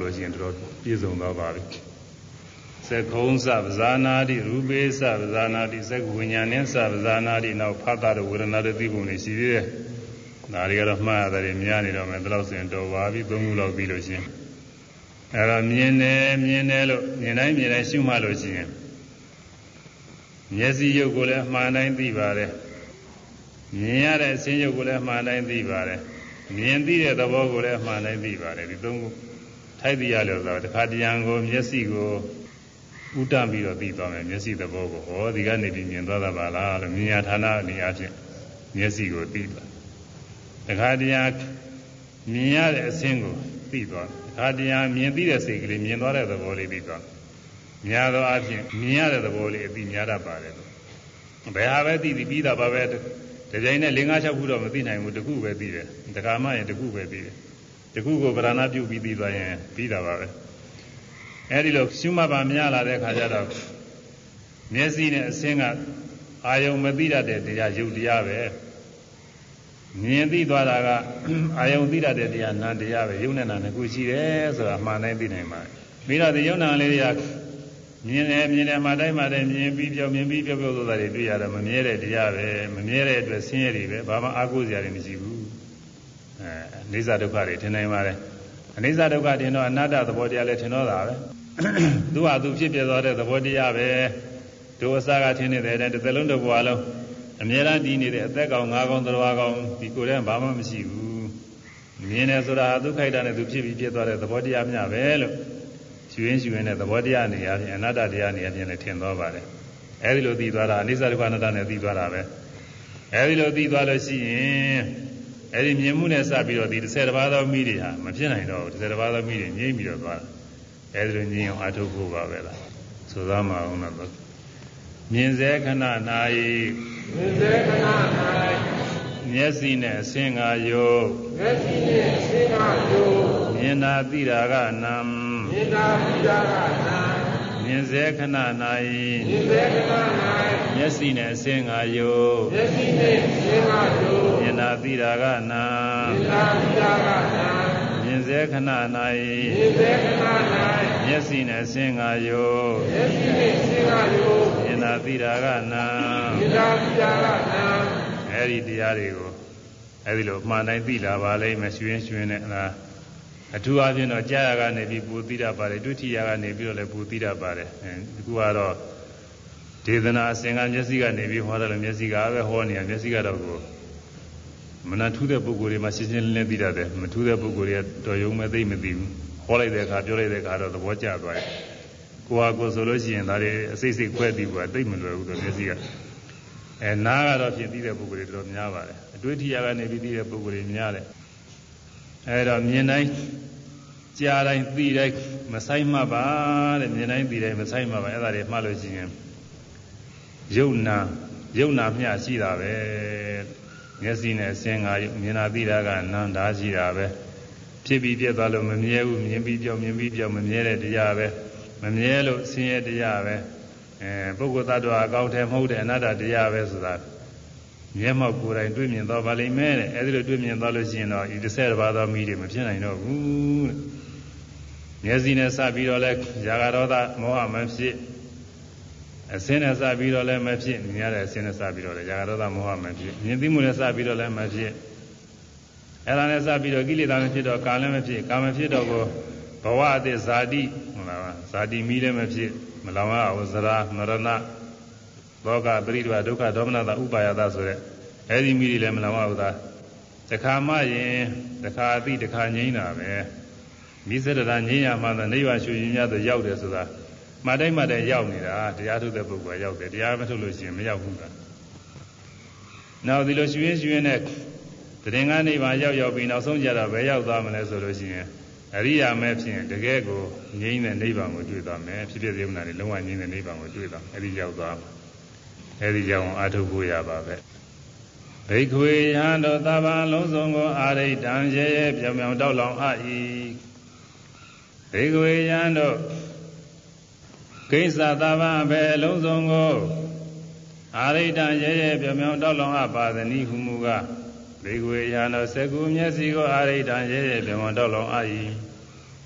လို့ရှိရင်တော်ပြည့်စုံသွားပါပြီစက္ခုံးစပဇာနာတိရူပေစပဇာနာတိစက္ခဝိညာဉ်နဲ့စပဇာနာတိနောက်ဖတ်တာဝေဒနာတွေသိပုံတွေရှိသေးတယ်ဒါတွေကတော့မှားရတယ်များနေတော့မယ်ဒါလို့ဆိုရင်တော်ပါပြီသုံးခုလောက်ပြီးလို့ရှိရင်အဲ့တော့မြင်တယ်မြင်တယ်လို့မြင်တိုင်းမြင်တိုင်းရှုမှတ်လို့ရှိရင်မျက်စိရုပ်ကိုလည်းအမှန်တိုင်းသိပါတယ်မြင်ရတဲ့အခြင်းရုပ်ကိုလည်းအမှန်တိုင်းသိပါတယ်မြင်သိတဲ့သဘောကိုလည်းအမှန်တိုင်းသိပါတယ်ဒီသုံးခုထိုက်သိရလို့ဆိုတော့တခါတရံကိုမျက်စိကိုဥတ္တပြီးတော့သိသွားမယ်မျက်စိသဘောကိုဟောဒီကနေပြီးမြင်သွားတာပါလားလို့မြင်ရဌာနအနေအချင်းမျက်စိကိုသိသွားတခါတရံမြင်ရတဲ့အခြင်းကိုသိသွားတခါတရံမြင်သိတဲ့စိတ်ကလေးမြင်သွားတဲ့သဘောလေးသိသွားများသောအားဖြင့်မြင်ရတဲ့သဘောလေးအသိများတတ်ပါတယ်ဘယ်ဟာပဲသိသိပြီးတာပါပဲဒီကြိမ်နဲ့၄၅၆ခုတော့မသိနိုင်ဘူးတခုပဲသိတယ်တခါမှရင်တခုပဲသိတယ်တခုကိုဗရဏပြုပြီးသိသွားရင်ပြီးတာပါပဲအဲဒီလိုရှုမှတ်ပါများလာတဲ့ခါကျတော့မျက်စိနဲ့အဆင်းကအာယုံမသိတတ်တဲ့တရားယုတ်တရားပဲမြင်သိသွားတာကအာယုံသိတတ်တဲ့တရားနာတရားပဲယုတ်နဲ့နာနှစ်ခုရှိတယ်ဆိုတာမှန်တိုင်းသိနိုင်ပါတယ်ပြီးတော့ဒီယုတ်နာလေးတွေကမြင်တယ်မြင်တယ်မှတိုင်းမှတိုင်းမြင်ပြီးပြောမြင်ပြီးပြောပြောဆိုတာတွေတွေ့ရတယ်မမြဲတဲ့တရားပဲမမြဲတဲ့အတွက်ဆင်းရဲတွေပဲဘာမှအားကိုးစရာတွေမရှိဘူးအဲအိစ္ဆဒုက္ခတွေထင်နိုင်ပါတယ်အိစ္ဆဒုက္ခထင်တော့အနတ္တသဘောတရားလည်းထင်တော့တာပဲသူဟာသူဖြစ်ပြသွားတဲ့သဘောတရားပဲဒုအစကထင်နေတဲ့တစ်သလုံးတစ်ဘဝလုံးအမြဲတမ်းတည်နေတဲ့အသက်ကောင်ငါးကောင်သရဝါကောင်ဒီကိုယ်တည်းဘာမှမရှိဘူးမြင်တယ်ဆိုတာသူခိုက်တာနဲ့သူဖြစ်ပြီးပြသွားတဲ့သဘောတရားမျှပဲလို့ရှင်ရင်းရှင်နဲ့သဘောတရားနေရာပြင်အနတ္တတရားနေရာပြင်လည်းထင်သွားပါတယ်အဲဒီလိုသိသွားတာအနိစ္စဒုက္ခအနတ္တနဲ့သိသွားတာပဲအဲဒီလိုသိသွားလို့ရှိရင်အဲဒီမြင်မှုနဲ့စပြီးတော့ဒီတစ်ဆယ်တစ်ပါးသောမိတွေဟာမဖြစ်နိုင်တော့ဘူးတစ်ဆယ်တစ်ပါးသောမိတွေငြိမ့်ပြီးတော့သွားတာအဲဒီလိုငြိမ့်အောင်အထုတ်ဖို့ပါပဲလားဆိုသားမအောင်တော့မြင်စေခဏ၌မြင်စေခဏ၌မျက်စိနဲ့အဆင်းငါယုတ်မျက်စိနဲ့အဆင်းငါယုတ်မြင်တာသိတာကနံမြင်တာသိတာကနံမြင်စေခဏ၌မြင်စေခဏ၌မျက်စိနဲ့အဆင်းငါယုတ်မျက်စိနဲ့အဆင်းငါယုတ်မြင်တာသိတာကနံမြင်တာသိတာကနံမြင်စေခဏ၌မြင်စေခဏ၌မျက်စိနဲ့အဆင်းငါယုတ်မျက်စိနဲ့အဆင်းငါယုတ်မြင်တာသိတာကနံမြင်တာသိတာကနံအဲဒီတရားတွေကိုအဲဒီလိုမှန်တိုင်းသိလာပါလိမ့်မယ်ရွှင်ရွှင်နဲ့လားအထူးအားဖြင့်တော့ကြာရကနေပြီးပူသိတတ်ပါတယ်တွေ့ထီရကနေပြီးတော့လည်းပူသိတတ်ပါတယ်ဒီကူကတော့ဒေသနာအစဉ်ကမျက်စိကနေပြီးဟောတယ်လို့မျက်စိကပဲဟောနေရမျက်စိကတော့ကိုမနာထူးတဲ့ပုဂ္ဂိုလ်တွေမှာရှင်းရှင်းလင်းလင်းသိတတ်တယ်မထူးတဲ့ပုဂ္ဂိုလ်တွေတော့ယုံမဲ့သိမသိဘူးဟောလိုက်တဲ့အခါပြောလိုက်တဲ့အခါတော့သဘောကျသွားတယ်ကိုဟာကိုဆိုလို့ရှိရင်ဒါတွေအစိတ်စိတ်ခွဲပြီးတော့သိမလွယ်ဘူးတော့မျက်စိကအဲနားကတော့ဖြစ်သိတဲ့ပုဂ္ဂိုလ်တွေတော်များပါတယ်အတွေ့အထိရကနေပြီးသိတဲ့ပုဂ္ဂိုလ်တွေများတယ်အဲဒါမြင်တိုင်းကြားတိုင်းသိတိုင်းမဆိုင်မှပါတဲ့မြင်တိုင်းသိတိုင်းမဆိုင်မှပါအဲ့ဒါတွေမှတ်လို့ရှိရင်ယုံနာယုံနာမျှရှိတာပဲမျက်စိနဲ့အစင်ကမြင်တာသိတာကနန္တာရှိတာပဲဖြစ်ပြီးပြတ်သွားလို့မမြဲဘူးမြင်ပြီးပြောမြင်ပြီးပြောမမြဲတဲ့တရားပဲမမြဲလို့ဆင်းရဲတရားပဲအဲပုဂ္ဂိုလ်သတ္တဝါအကောင်းထဲမဟုတ်တဲ့အနတ္တတရားပဲဆိုတာမျက်မှောက်ကိုယ်တိုင်တွေ့မြင်သွားပါလိမ့်မယ်တဲ့အဲဒီလိုတွေ့မြင်သွားလို့ရှိရင်တော့ဒီတစ်ဆယ်တစ်ပါးသောမိတွေမဖြစ်နိုင်တော့ဘူးတဲ့မျက်စိနဲ့စပြီးတော့လဲຢာကရောသမောဟမဖြစ်အစင်းနဲ့စပြီးတော့လဲမဖြစ်မြင်ရတဲ့အစင်းနဲ့စပြီးတော့လဲຢာကရောသမောဟမဖြစ်မြင်သိမှုနဲ့စပြီးတော့လဲမဖြစ်အဲ့ဒါနဲ့စပြီးတော့ကိလေသာမဖြစ်တော့ကာလည်းမဖြစ်ကာမဖြစ်တော့ကိုဘဝအသစ်ဇာတိဟုတ်လားဇာတိမိလည်းမဖြစ်မလောင်ရဝဇရာမရဏလောကပရိဒဝဒုက္ခဒေါမနတာဥပါယတာဆိုတဲ့အဲဒီမိတွေလည်းမလောင်ရဘူးသားတခါမှရင်တခါအသိတခါငြိမ်းတာပဲမိစ္ဆရတာငြိမ်းရမှသာနိဗ္ဗာန်ရှုရင်များတော့ရောက်တယ်ဆိုတာမှတ်တိုင်းမှတ်တိုင်းရောက်နေတာတရားထုတ်တဲ့ပုဂ္ဂိုလ်ကရောက်တယ်တရားမထုတ်လို့ရှိရင်မရောက်ဘူးကနောက်ဒီလိုရှုရင်ရှုရင်နဲ့တရင်ကနိဗ္ဗာန်ရောက်ရောက်ပြီးနောက်ဆုံးကြတော့ဘယ်ရောက်သွားမလဲဆိုလို့ရှိရင်အရိယာမဲဖြင့်တကယ်ကိုငြိမ်းတဲ့နိဗ္ဗာန်ကိုတွေ့သွားမယ်ဖြစ်ဖြစ်သေးမလားလုံးဝငြိမ်းတဲ့နိဗ္ဗာန်ကိုတွေ့သွားအဲဒီရောက်သွားအဲဒီကြောင့်အာထုဖို့ရပါပဲဘိက္ခွေယံတို့သဗ္ဗံလုံးစုံကိုအာရိတံရဲရဲပြောင်ပြောင်တောက်လောင်အပ်၏ဘိက္ခွေယံတို့ကိစ္စသဗ္ဗံပဲလုံးစုံကိုအာရိတံရဲရဲပြောင်ပြောင်တောက်လောင်အပ်ပါသနည်းဟုမူကားဘိက္ခွေယံတို့စကုမျက်စိကိုအာရိတံရဲရဲပြောင်ပြောင်တောက်လောင်အပ်၏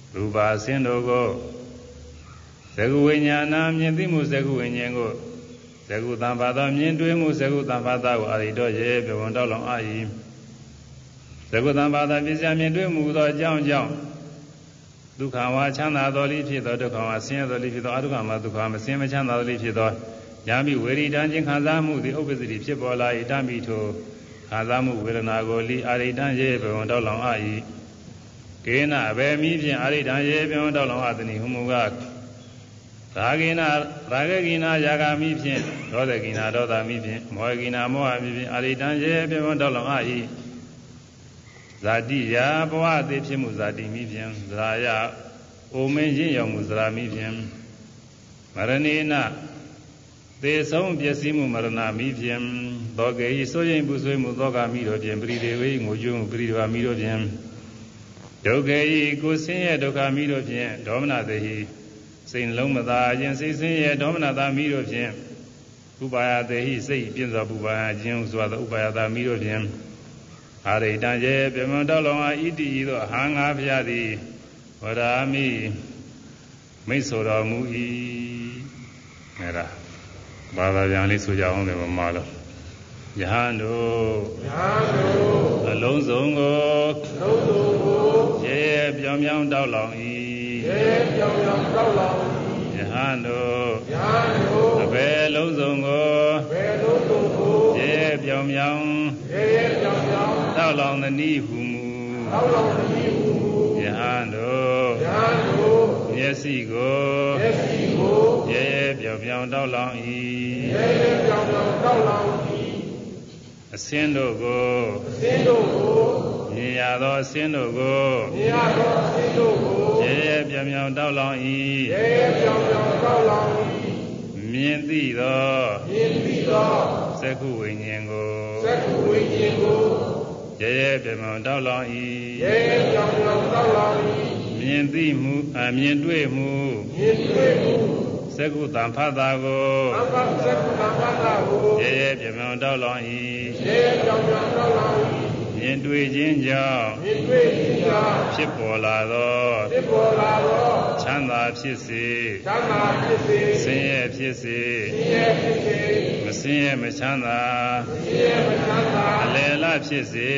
ရူပါအစဉ်တို့ကိုသကုဝိညာဏမြင်သိမှုသကုဝိညာဉ်ကိုသကုတံဘာသောမြင်တွေ့မှုသကုတံဘာသာကိုအာရိတော်ရေပြဝံတော်လောင်အာ၏သကုတံဘာသာပြည့်စုံမြင်တွေ့မှုသောအကြောင်းကြောင့်ဒုက္ခဝါချမ်းသာတော်လိဖြစ်သောဒုက္ခဝါဆင်းရဲတော်လိဖြစ်သောအဒုက္ခမှာဒုက္ခမဆင်းမချမ်းသာတော်လိဖြစ်သောယာမိဝေရိတံခြင်းခံစားမှုသည်ဥပ္ပစ္စတိဖြစ်ပေါ်လာ၏တမိထိုခံစားမှုဝေဒနာကိုလိအာရိတံရေပြဝံတော်လောင်အာ၏ကေနအဘယ်မိဖြင့်အာရိတံရေပြဝံတော်လောင်အာသည်ဟုမူကားရာဂိနာရာဂကိနာယာဂာမိဖြင့်ဒေါသကိနာဒေါသမိဖြင့်မောဟကိနာမောဟမိဖြင့်အာရိတံရေပြဝံတော်လောင်အာ၏ဇာတိယာဘဝအသေးဖြစ်မှုဇာတိမိဖြင့်ဇရာယအိုမင်းရင့်ရောက်မှုဇရာမိဖြင့်မရဏိနသေဆုံးပျက်စီးမှုမရဏမိဖြင့်သောကေဤဆိုရင်ပူဆွေးမှုသောကမိတို့ဖြင့်ပရိဒေဝေငိုကြွမှုပရိဒေဝမိတို့ဖြင့်ဒုက္ခေဤကိုဆင်းရဲဒုက္ခမိတို့ဖြင့်ဒေါမနတေဟိစိတ်လုံးမသာခြင်းစိတ်ဆင်းရဲဒေါမနတာမိတို့ဖြင့်ဥပါယတေဟိစိတ်ပြင်းစွာပူပါခြင်းစွာသောဥပါယတာမိတို့ဖြင့်အာရိတံရေပြမတော်လောင်အာဣတိဤသို့အဟံငါဖျားသည်ဝရာမိမိတ်ဆိုတော်မူ၏အဲ့ဒါဘာသာပြန်လေးဆိုကြအောင်လေမမလို့ယဟန်တို့ယဟန်တို့အလုံးစုံကိုအလုံးစုံကိုရေပြောင်ပြောင်တောက်လောင်၏ရေပြောင်ပြောင်တောက်လောင်၏ယဟန်တို့ယဟန်တို့အဘယ်လုံးစုံကိုအဘယ်လုံးစုံကိုရေပြောင်ပြောင်ရေပြောင်ပြောင်တောက်လောင်သနည်းဟုမူတောက်လောင်သနည်းဟုမူယဟန်တို့ယဟန်တို့မျက်စိကိုမျက်စိကိုရေပြောင်ပြောင်တောက်လောင်၏ရေပြောင်ပြောင်တောက်လောင်၏အစင်းတို့ကိုအစင်းတို့ကိုမြင်ရသောအစင်းတို့ကိုမြင်ရသောအစင်းတို့ကိုရေရေပြောင်ပြောင်တောက်လောင်၏ရေရေပြောင်ပြောင်တောက်လောင်၏မြင်သိသောမြင်သိသောသက္ခုဝိညာဉ်ကိုသက္ခုဝိညာဉ်ကိုရေရေပြောင်ပြောင်တောက်လောင်၏ရေရေပြောင်ပြောင်တောက်လောင်၏မြင်သိမှုအမြင်တွေ့မှုမြင်တွေ့မှုသက္ကုတံဖတ်တာကိုသက္ကုတံဖတ်တာကိုရေရေပြောင်ပြောင်တောက်လောင်၏ရေရေပြောင်ပြောင်တောက်လောင်၏မြင်တွေ့ခြင်းကြောင့်မြင်တွေ့ခြင်းကြောင့်ဖြစ်ပေါ်လာသောဖြစ်ပေါ်လာသောချမ်းသာဖြစ်စေချမ်းသာဖြစ်စေဆင်းရဲဖြစ်စေဆင်းရဲဖြစ်စေမဆင်းရဲမချမ်းသာမဆင်းရဲမချမ်းသာအလယ်လဖြစ်စေ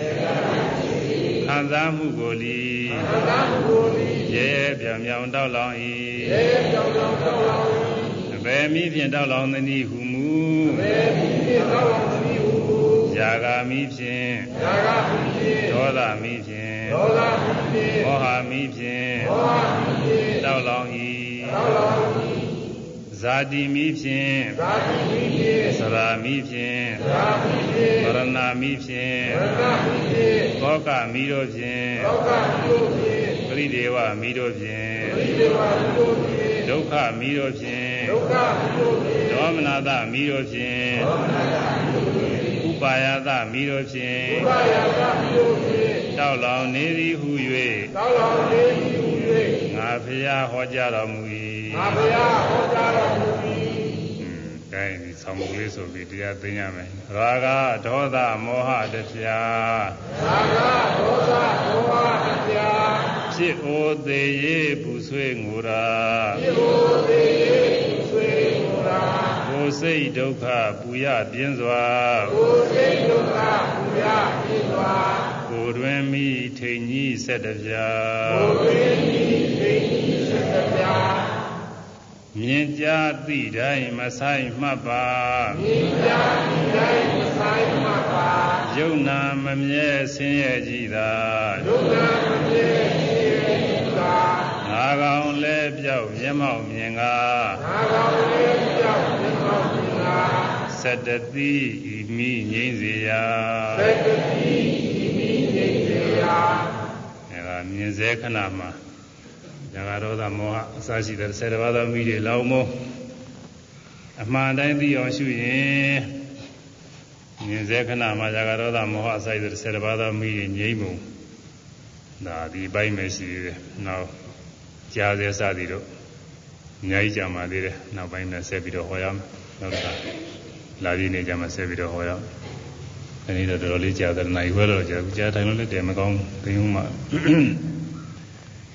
ခံစားမှုကိုလီခံစားမှုကိုလီရေပြောင်ပြောင်တောက်လောင်၏ရေပြောင်ပြောင်တောက်လောင်၏အဘယ်မိဖြင့်တောက်လောင်သနည်းဟုမူအဘယ်မိဖြင့်တောက်လောင်သနည်းဟုမူဇာဂာမိဖြင့်ဇာဂာမိဖြင့်ဒေါသမိဖြင့်ဒေါသမိဖြင့်မောဟမိဖြင့်မောဟမိဖြင့်တောက်လောင်၏တောက်လောင်၏ဇာတိမိဖြင့်ဇာတိမိဖြင့်သရာမိဖြင့်သရာမိဖြင့်မရဏမိဖြင့်မရဏမိဖြင့်သောကမိတို့ဖြင့်သောကမိတို့ဖြင့်ပရိဒေဝမိတို့ဖြင့်ပရိဒေဝမိတို့ဖြင့်ဒုက္ခမိတို့ဖြင့်ဒုက္ခမိတို့ဖြင့်ဒေါမနတမိတို့ဖြင့်ဒေါမနတမိတို့ဖြင့်ဥပါယတမိတို့ဖြင့်ဥပါယတမိတို့ဖြင့်တောက်လောင်နေသည်ဟု၍တောက်လောင်နေသည်ဟု၍ငါဖျားဟောကြားတော်မူ၏ငါဖျားဟောကြားတော်မူ၏ကဲဒီဆောင်မှုလေးဆိုပြီးတရားသိရမယ်ရာဂဒေါသမောဟတရားရာဂဒေါသမောဟတရားဖြစ်အိုသေးရေပူဆွေးငိုရာဖြစ်အိုသေးရေပူဆွေးငိုရာကိုယ်စိတ်ဒုက္ခပူရပြင်းစွာကိုယ်စိတ်ဒုက္ခပူရပြင်းစွာကိုယ်တွင်မိထိန်ကြီးဆက်တပြာကိုယ်တွင်မိထိန်ကြီးဆက်တပြာမြင်ကြားသိတိုင်းမဆိုင်မှတ်ပါမြင်ကြားသိတိုင်းမဆိုင်မှတ်ပါယုံနာမမြဲဆင်းရဲကြည်သာယုံနာမမြဲဆင်းရဲကြည်သာငါကောင်လဲပြောက်မျက်မှောက်မြင်ကားငါကောင်လဲပြောက်မျက်မှောက်မြင်ကားသတ္တတိဤမိငြိမ့်စေရာသတ္တတိဤမိငြိမ့်စေရာအဲဒါမြင်စေခဏမှာဇာဂဒေါသမောဟအစရှိတဲ့ဆယ်ပါးသောမိတွေလောင်မောအမှန်တိုင်းသိအောင်ရှုရင်မြင်စေခဏမှာဇာဂဒေါသမောဟအစရှိတဲ့ဆယ်ပါးသောမိတွေငြိမ့်မှုဒါဒီပိုင်းပဲရှိသေးတယ်နောက်ကြားစေစသည်တို့အများကြီးကြာမှသေးတယ်နောက်ပိုင်းနဲ့ဆက်ပြီးတော့ဟောရမယ်နောက်တစ်ခါလာပြီးနေကြမှာဆက်ပြီးတော့ဟောရမယ်အဲဒီတော့တော်တော်လေးကြာတယ်နိုင်ခွဲတော့ကြာကြားထိုင်လို့လည်းတည်းမကောင်းသိုံမှ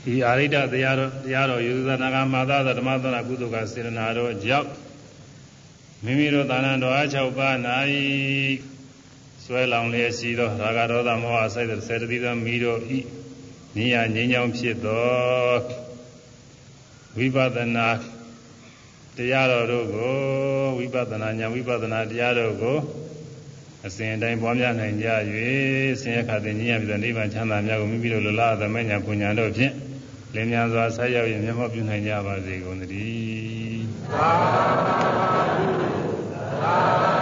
ဤအာရိတတရားတော်တရားတော်ယူဇနာကမာသဓမ္မသနာကုသကစေရနာတော်ကြောင့်မိမိတို့သာဏတော်အ၆ပါး၌ဆွဲလောင်လျက်ရှိသောရာဂဒေါသမောဟစိုက်တဲ့စေတသိက်သောမိတို့ဤနိယငြိမ်းချောင်းဖြစ်သောဝိပဿနာတရားတော်တို့ကိုဝိပဿနာဉာဏ်ဝိပဿနာတရားတို့ကိုအစဉ်တိုင်းပွားများနိုင်ကြ၍ဆင်းရဲခါတဲ့ဉာဏ်ပြည့်တဲ့နိဗ္ဗာန်ချမ်းသာများကိုမိမိတို့လိုလားသမဉ္ဇဉ်ပူညာတို့ဖြင့်လင်းမြန်စွာဆက်ရောက်ရင်မျက်မှောက်ပြုနိုင်ကြပါစေကုန်သတည်းသာ